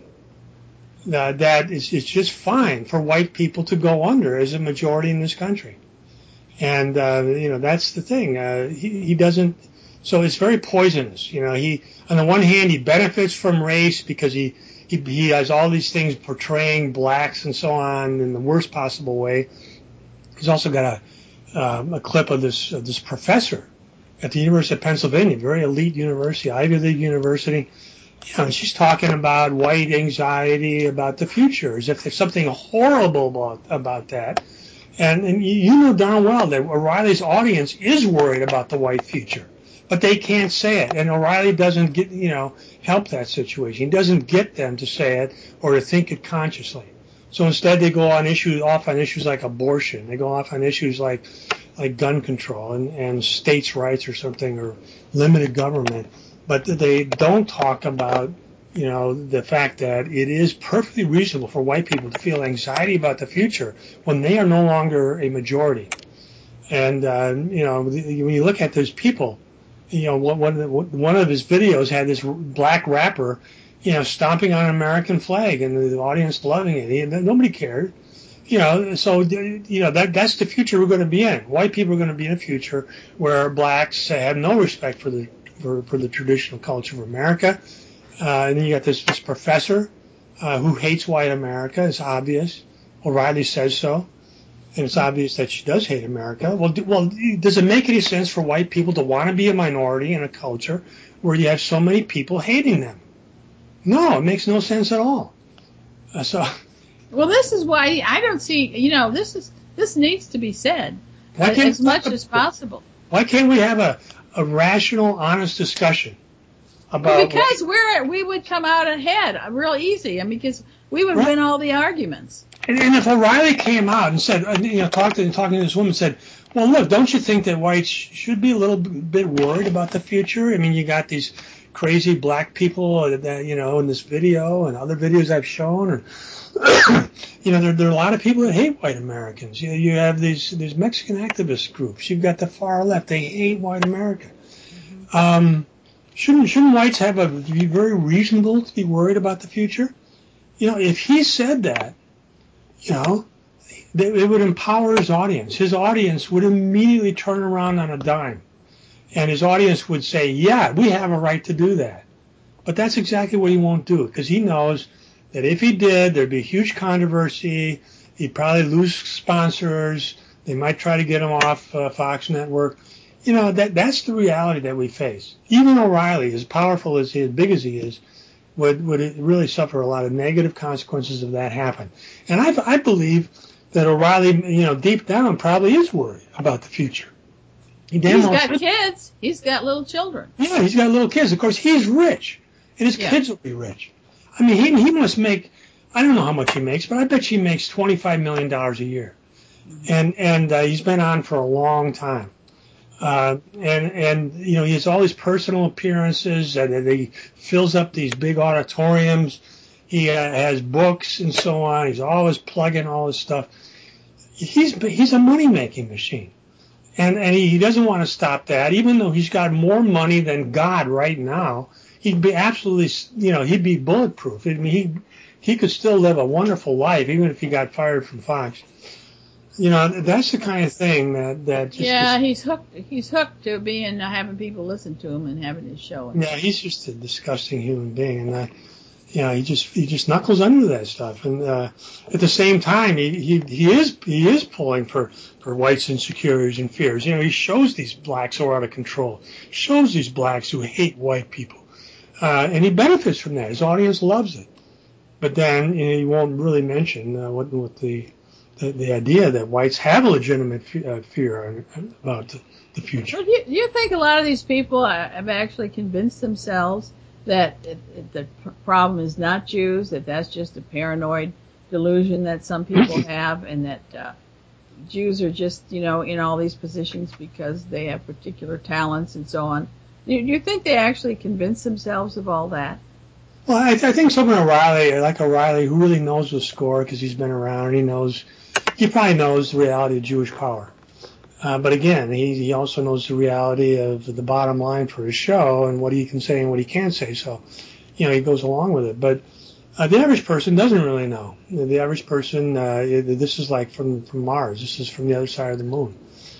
Uh, that it's, it's just fine for white people to go under as a majority in this country. And, uh, you know, that's the thing. Uh, he, he doesn't, so it's very poisonous. You know, he, on the one hand, he benefits from race because he, he, he has all these things portraying blacks and so on in the worst possible way. He's also got a, um, a clip of this, of this professor at the University of Pennsylvania, very elite university, Ivy League university. You know, she's talking about white anxiety about the future, as if there's something horrible about, about that. And, and you know darn well that O'Reilly's audience is worried about the white future, but they can't say it. And O'Reilly doesn't get, you know, help that situation. He doesn't get them to say it or to think it consciously. So instead, they go on issues off on issues like abortion. They go off on issues like like gun control and, and states' rights or something, or limited government. But they don't talk about, you know, the fact that it is perfectly reasonable for white people to feel anxiety about the future when they are no longer a majority. And, uh, you know, when you look at those people, you know, one, one of his videos had this black rapper you know, stomping on an American flag and the audience loving it. He, nobody cared. You know, so, you know, that that's the future we're going to be in. White people are going to be in a future where blacks have no respect for the for, for the traditional culture of America. Uh, and then you got this, this professor uh, who hates white America. It's obvious. O'Reilly says so. And it's obvious that she does hate America. Well, do, well, does it make any sense for white people to want to be a minority in a culture where you have so many people hating them? No, it makes no sense at all. Uh, so... Well, this is why I don't see, you know, this is this needs to be said why can't as much as possible. Why can't we have a, a rational, honest discussion about? Well, because we're we would come out ahead real easy, I mean, because we would right. win all the arguments. And, and if O'Reilly came out and said, you know, talked to, talking to this woman, said, well, look, don't you think that whites should be a little bit worried about the future? I mean, you got these crazy black people that, you know, in this video and other videos I've shown, and you know, there, there are a lot of people that hate white Americans. You know, you have these these Mexican activist groups. You've got the far left. They hate white America. Mm-hmm. Um, shouldn't shouldn't whites have a be very reasonable to be worried about the future? You know, if he said that, you know, they, it would empower his audience. His audience would immediately turn around on a dime, and his audience would say, "Yeah, we have a right to do that." But that's exactly what he won't do, because he knows that if he did, there'd be a huge controversy. He'd probably lose sponsors. They might try to get him off uh, Fox Network. You know, that that's the reality that we face. Even O'Reilly, as powerful as he, as big as he is, would would really suffer a lot of negative consequences if that happened. And I I believe that O'Reilly, you know, deep down probably is worried about the future. He he's got should. kids. He's got little children. Yeah, he's got little kids. Of course, he's rich, and his yeah. kids will be rich. I mean, he he must make, I don't know how much he makes, but I bet he makes twenty-five million dollars a year. Mm-hmm. And and uh, he's been on for a long time. Uh, and, and, you know, he has all these personal appearances, and, and he fills up these big auditoriums. He uh, has books and so on. He's always plugging all this stuff. He's he's a money-making machine. And, and he, he doesn't want to stop that, even though he's got more money than God right now. He'd be absolutely, you know, he'd be bulletproof. I mean, he he could still live a wonderful life, even if he got fired from Fox. You know, that's the kind of thing that that just yeah, dis- he's hooked. He's hooked to being uh, having people listen to him and having his show. Yeah, he's just a disgusting human being, and uh, you know, he just he just knuckles under that stuff. And uh, at the same time, he, he he is he is pulling for for whites' insecurities and fears. You know, he shows these blacks who are out of control. He shows these blacks who hate white people. Uh, and he benefits from that. His audience loves it. But then, you know, he won't really mention uh, what, what the, the the idea that whites have a legitimate fe- uh, fear about the, the future. Well, do, you, do you think a lot of these people have actually convinced themselves that it, it, the problem is not Jews, that that's just a paranoid delusion that some people have, and that uh, Jews are just, you know, in all these positions because they have particular talents and so on? Do you think they actually convince themselves of all that? Well, I, I think someone O'Reilly, like O'Reilly, who really knows the score because he's been around and he knows, he probably knows the reality of Jewish power. Uh, but again, he, he also knows the reality of the bottom line for his show and what he can say and what he can't say. So, you know, he goes along with it. But uh, the average person doesn't really know. The average person, uh, this is like from, from Mars. This is from the other side of the moon.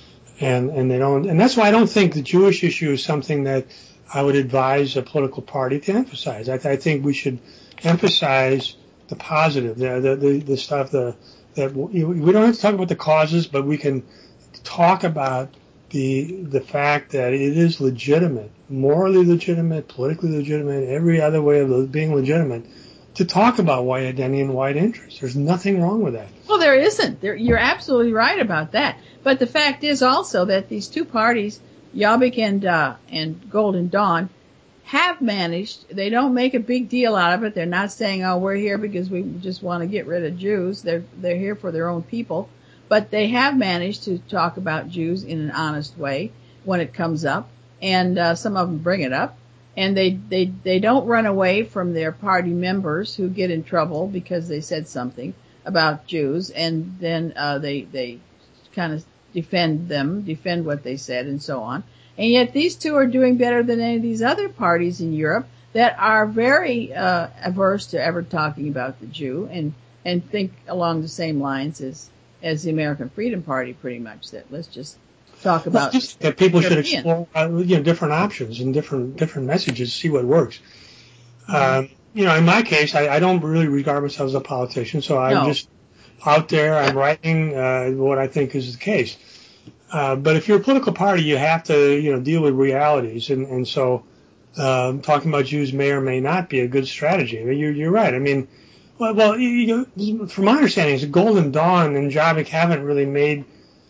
And, and they don't, and that's why I don't think the Jewish issue is something that I would advise a political party to emphasize. I, I think we should emphasize the positive, the, the, the, the stuff, the, that we don't have to talk about the causes, but we can talk about the, the fact that it is legitimate, morally legitimate, politically legitimate, every other way of being legitimate, to talk about white identity and white interests. There's nothing wrong with that. Well, there isn't. There, you're absolutely right about that. But the fact is also that these two parties, Jobbik and, uh, and Golden Dawn, have managed, they don't make a big deal out of it. They're not saying, oh, we're here because we just want to get rid of Jews. They're, they're here for their own people. But they have managed to talk about Jews in an honest way when it comes up. And, uh, some of them bring it up. And they, they, they don't run away from their party members who get in trouble because they said something about Jews. And then, uh, they, they kind of defend them, defend what they said and so on. And yet these two are doing better than any of these other parties in Europe that are very uh, averse to ever talking about the Jew and and think along the same lines as as the American Freedom Party, pretty much, that let's just talk about. Well, just that people European. should explore uh, you know different options and different different messages, see what works. Mm-hmm. Um, you know, in my case, I, I don't really regard myself as a politician, so I'm no. just out there. I'm writing uh, what I think is the case. Uh, but if you're a political party, you have to you know deal with realities, and and so um, talking about Jews may or may not be a good strategy. I mean, you're you're right. I mean. Well, well you know, from my understanding, is Golden Dawn and Jobbik haven't really made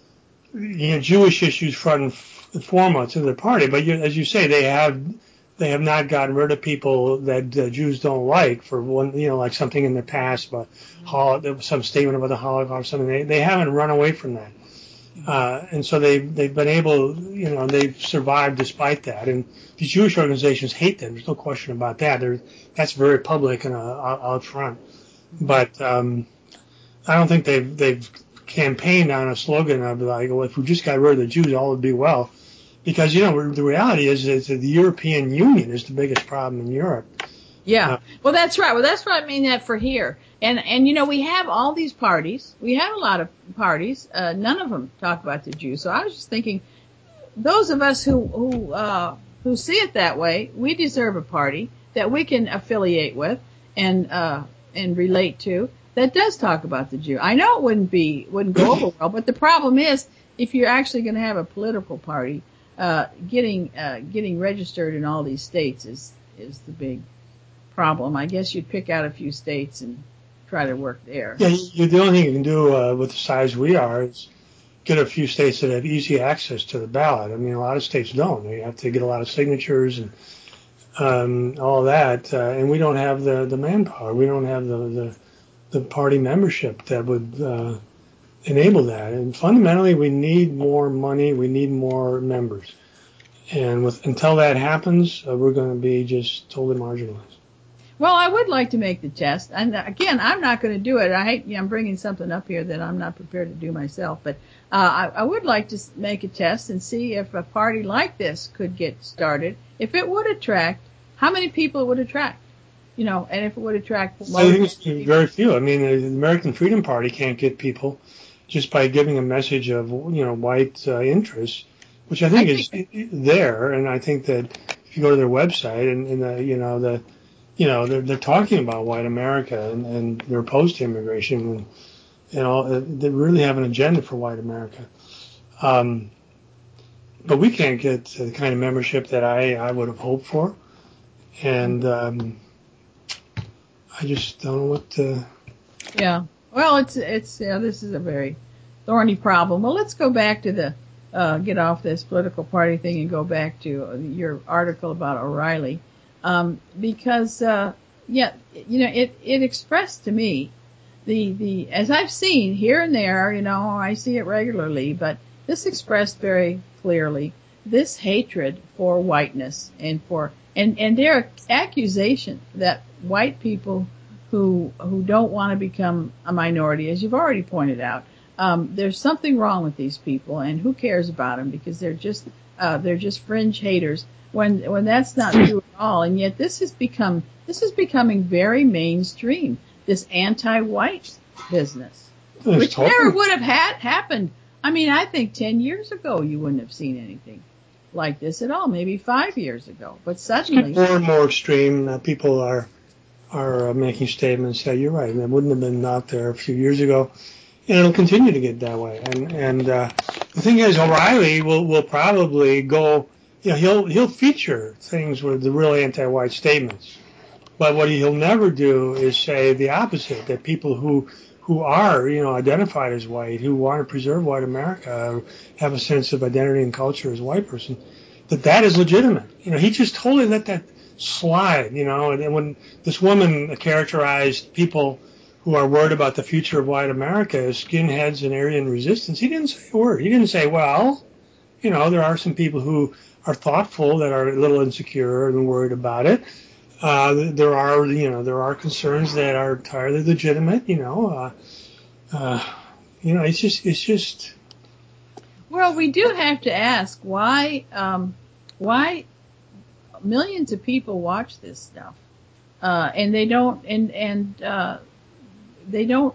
you know Jewish issues front and foremost in their party. But you, as you say, they have they have not gotten rid of people that uh, Jews don't like for one, you know, like something in the past about hol- some statement about the Holocaust, something. They they haven't run away from that, uh, and so they they've been able, you know, they've survived despite that. And the Jewish organizations hate them. There's no question about that. They're, that's very public and uh, out front. But um, I don't think they've they've campaigned on a slogan of like, well, if we just got rid of the Jews, all would be well. Because, you know, the reality is, is that the European Union is the biggest problem in Europe. Yeah. Uh, well, that's right. Well, that's what I mean that for here. And, and you know, we have all these parties. We have a lot of parties. Uh, none of them talk about the Jews. So I was just thinking, those of us who, who, uh, who see it that way, we deserve a party that we can affiliate with and, uh, and relate to that does talk about the Jew. I know it wouldn't be, wouldn't go over well, but the problem is if you're actually going to have a political party, uh, getting, uh, getting registered in all these states is, is the big problem. I guess you'd pick out a few states and try to work there. Yeah, you, the only thing you can do, uh, with the size we are is get a few states that have easy access to the ballot. I mean, a lot of states don't. They have to get a lot of signatures and, um, all that, uh, and we don't have the, the manpower. We don't have the, the, the party membership that would, uh, enable that. And fundamentally, we need more money. We need more members. And with, until that happens, uh, we're going to be just totally marginalized. Well, I would like to make the test. And again, I'm not going to do it. I hate, you know, I'm bringing something up here that I'm not prepared to do myself. But, uh, I, I would like to make a test and see if a party like this could get started, if it would attract, how many people it would attract, you know, and if it would attract. I think it's very few. I mean, the American Freedom Party can't get people just by giving a message of, you know, white uh, interests, which I think I is think, there. And I think that if you go to their website and, and the, you know, the, you know, they're, they're talking about white America and, and they're opposed to immigration and, you know, they really have an agenda for white America. Um, but we can't get the kind of membership that I, I would have hoped for. And, um, I just don't know what to. Yeah. Well, it's, it's, yeah, this is a very thorny problem. Well, let's go back to the, uh, get off this political party thing and go back to your article about O'Reilly. Um, because, uh, yeah, you know, it, it expressed to me the, the, as I've seen here and there, you know, I see it regularly, but this expressed very clearly this hatred for whiteness and for, and, and their accusation that white people who, who don't want to become a minority, as you've already pointed out, um, there's something wrong with these people and who cares about them because they're just, uh, they're just fringe haters. When, when that's not true at all. And yet this has become, this is becoming very mainstream, this anti-white business, It's which totally. never would have had happened. I mean, I think ten years ago you wouldn't have seen anything like this at all, maybe five years ago, but suddenly. More and more extreme, uh, people are, are uh, making statements. Yeah, you're right. It wouldn't have been out there a few years ago. And it'll continue to get that way. And, and, uh, the thing is, O'Reilly will, will probably go, you know, he'll, he'll feature things with the really anti-white statements. But what he'll never do is say the opposite, that people who, who are, you know, identified as white, who want to preserve white America, have a sense of identity and culture as a white person, that that is legitimate. You know, he just totally let that slide, you know, and when this woman characterized people who are worried about the future of white America as skinheads and Aryan resistance, he didn't say a word. He didn't say, well, you know, there are some people who are thoughtful that are a little insecure and worried about it. Uh, there are, you know, there are concerns that are entirely legitimate, you know, uh, uh, you know, it's just, it's just. Well, we do have to ask why, um, why, millions of people watch this stuff, uh, and they don't, and and uh, they don't.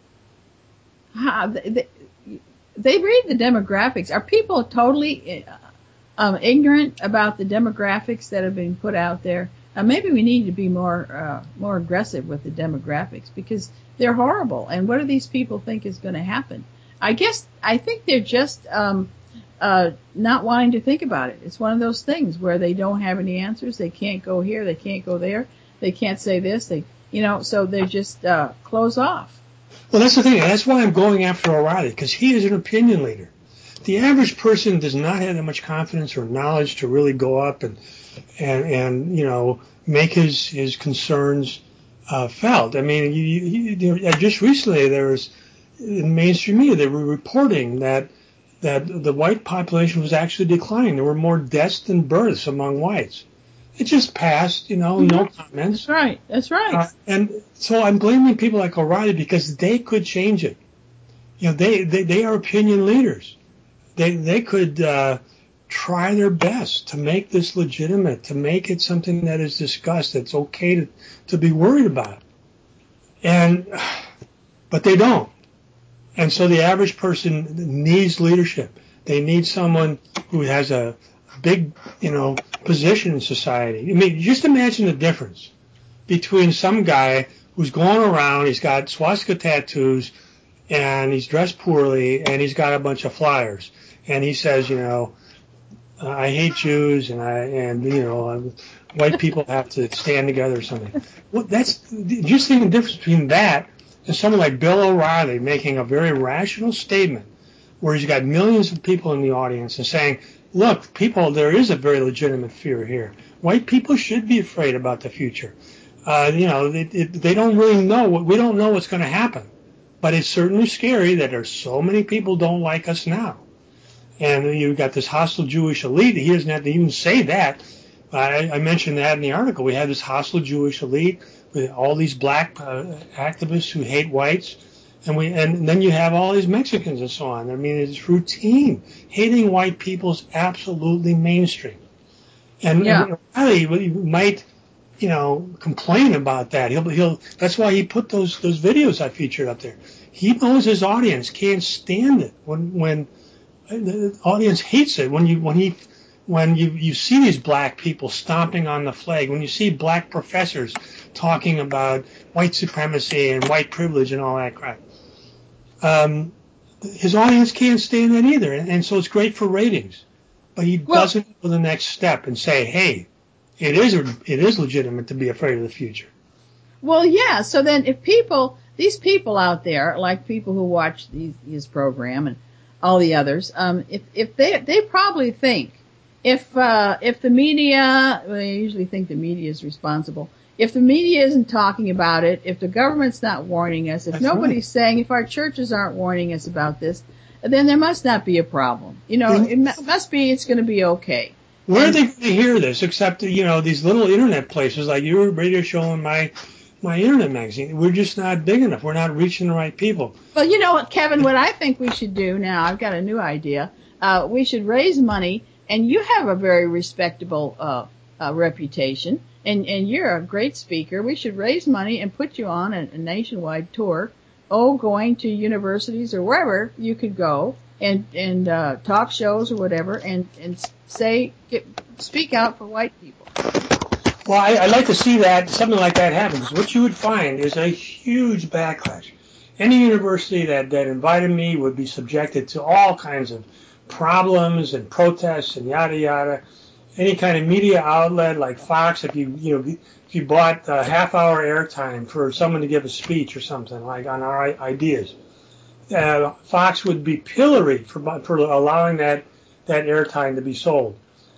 How, they, they read the demographics. Are people totally um, ignorant about the demographics that have been put out there? Uh, maybe we need to be more uh, more aggressive with the demographics because they're horrible. And what do these people think is going to happen? I guess I think they're just um, uh, not wanting to think about it. It's one of those things where they don't have any answers. They can't go here. They can't go there. They can't say this. They, you know, so they're just uh, close off. Well, that's the thing. That's why I'm going after O'Reilly, because he is an opinion leader. The average person does not have that much confidence or knowledge to really go up and and and you know make his his concerns uh, felt. I mean, you, you, you, just recently there was in mainstream media they were reporting that that the white population was actually declining. There were more deaths than births among whites. It just passed, you know, no comments. That's right. That's right. Uh, and so I'm blaming people like O'Reilly because they could change it. You know, they, they, they are opinion leaders. They they could uh, try their best to make this legitimate, to make it something that is discussed, that's okay to, to be worried about. And but they don't. And so the average person needs leadership. They need someone who has a big, you know, position in society. I mean, just imagine the difference between some guy who's going around, he's got swastika tattoos, and he's dressed poorly, and he's got a bunch of flyers, and he says, you know, I hate Jews, and I, and you know, white people have to stand together or something. Well, that's just think the difference between that and someone like Bill O'Reilly making a very rational statement where he's got millions of people in the audience and saying, look, people, there is a very legitimate fear here. White people should be afraid about the future. Uh, you know, it, it, they don't really know. We don't know what's going to happen. But it's certainly scary that there's so many people don't like us now. And you've got this hostile Jewish elite. He doesn't have to even say that. I, I mentioned that in the article. We have this hostile Jewish elite with all these black uh, activists who hate whites. And we, and then you have all these Mexicans and so on. I mean, it's routine. Hating white people is absolutely mainstream. And, yeah. and O'Reilly might, you know, complain about that. He'll, he'll. That's why he put those those videos I featured up there. He knows his audience can't stand it when when the audience hates it. When you when he when you you see these black people stomping on the flag. When you see black professors talking about white supremacy and white privilege and all that crap. Um, his audience can't stand that either, and, and so it's great for ratings. But he well, doesn't go the next step and say, "Hey, it is it is legitimate to be afraid of the future." Well, yeah. So then, if people, these people out there, like people who watch these, his program and all the others, um, if if they they probably think if uh, if the media, well, they usually think the media is responsible. If the media isn't talking about it, if the government's not warning us, if That's nobody's right. saying, if our churches aren't warning us about this, then there must not be a problem. You know, it must be, it's going to be okay. Where are they going to hear this except, you know, these little internet places like your radio show and my, my internet magazine? We're just not big enough. We're not reaching the right people. Well, you know what, Kevin, what I think we should do now, I've got a new idea. Uh, we should raise money, and you have a very respectable uh, uh reputation. And, and you're a great speaker. We should raise money and put you on a, a nationwide tour, oh, going to universities or wherever you could go and, and, uh, talk shows or whatever and, and say, get, speak out for white people. Well, I, I'd like to see that, something like that happen. Because what you would find is a huge backlash. Any university that, that invited me would be subjected to all kinds of problems and protests and yada, yada. Any kind of media outlet like Fox, if you you know if you bought a half hour airtime for someone to give a speech or something like on our ideas, uh, Fox would be pilloried for for allowing that that airtime to be sold.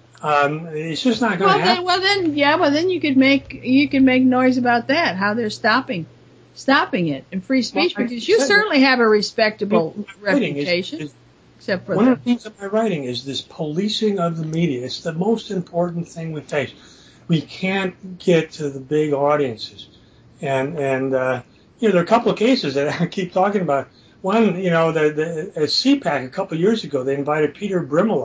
Um, it's just not going to well, happen. Then, well, then, yeah, well, then you could make you could make noise about that. How they're stopping stopping it and free speech well, because you certainly have a respectable reputation. Is, is, Except for One the, of the things in my writing is this policing of the media. It's the most important thing we face. We can't get to the big audiences. And, and uh, you know, there are a couple of cases that I keep talking about. One, you know, the, the, at C PAC a couple of years ago, they invited Peter Brimelow.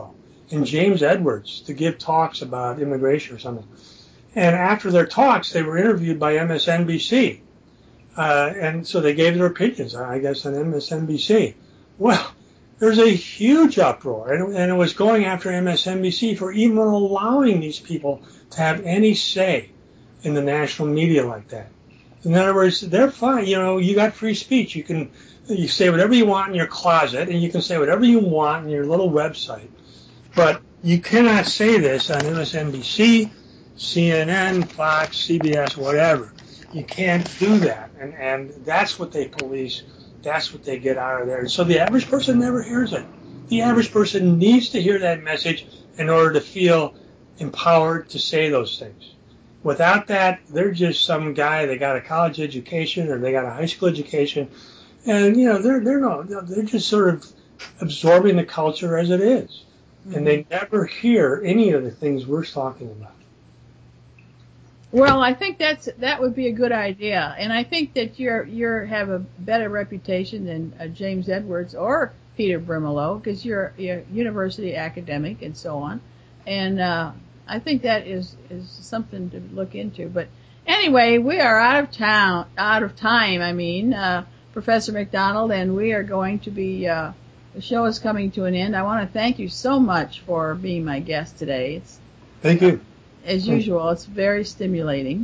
and James Edwards to give talks about immigration or something. And after their talks, they were interviewed by M S N B C. Uh, and so they gave their opinions, I guess, on M S N B C. Well, there's a huge uproar, and, and it was going after M S N B C for even allowing these people to have any say in the national media like that. In other words, they're fine. You know, you got free speech. You can you say whatever you want in your closet, and you can say whatever you want in your little website. But you cannot say this on M S N B C, C N N, Fox, C B S, whatever. You can't do that. And, and that's what they police. That's what they get out of there. And so the average person never hears it. The average person needs to hear that message in order to feel empowered to say those things. Without that, they're just some guy. They got a college education or they got a high school education, and you know they're they're not they're just sort of absorbing the culture as it is, mm-hmm. and they never hear any of the things we're talking about. Well, I think that's that would be a good idea, and I think that you're you're have a better reputation than uh, James Edwards or Peter Brimelow because you're, you're a university academic and so on, and. Uh, I think that is, is something to look into. But anyway, we are out of town, out of time, I mean, uh, Professor McDonald, and we are going to be, uh, the show is coming to an end. I want to thank you so much for being my guest today. It's, thank you. Uh, as usual, it's very stimulating.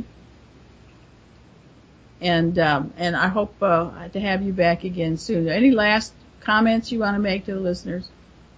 And, um, and I hope, uh, to have you back again soon. Any last comments you want to make to the listeners?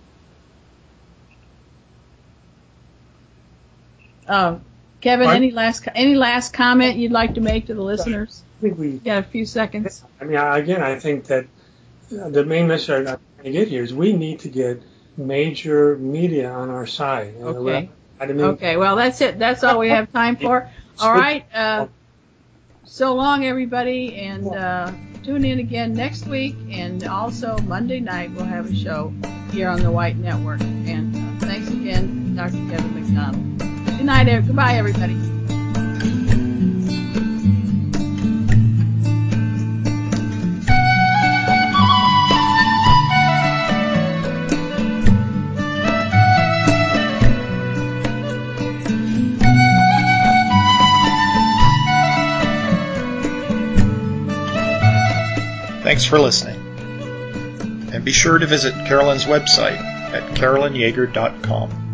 Uh, Kevin, any last any last comment you'd like to make to the listeners? I think we you got a few seconds. I mean, again, I think that the main message I'm trying to get here is we need to get major media on our side. Okay. I mean, okay. Well, that's it. That's all we have time for. All right. Uh, so long, everybody, and uh, tune in again next week, and also Monday night we'll have a show here on the White Network. And uh, thanks again, Doctor Kevin McDonald. Good night, everybody. Goodbye, everybody. Thanks for listening. And be sure to visit Carolyn's website at carolyn yager dot com.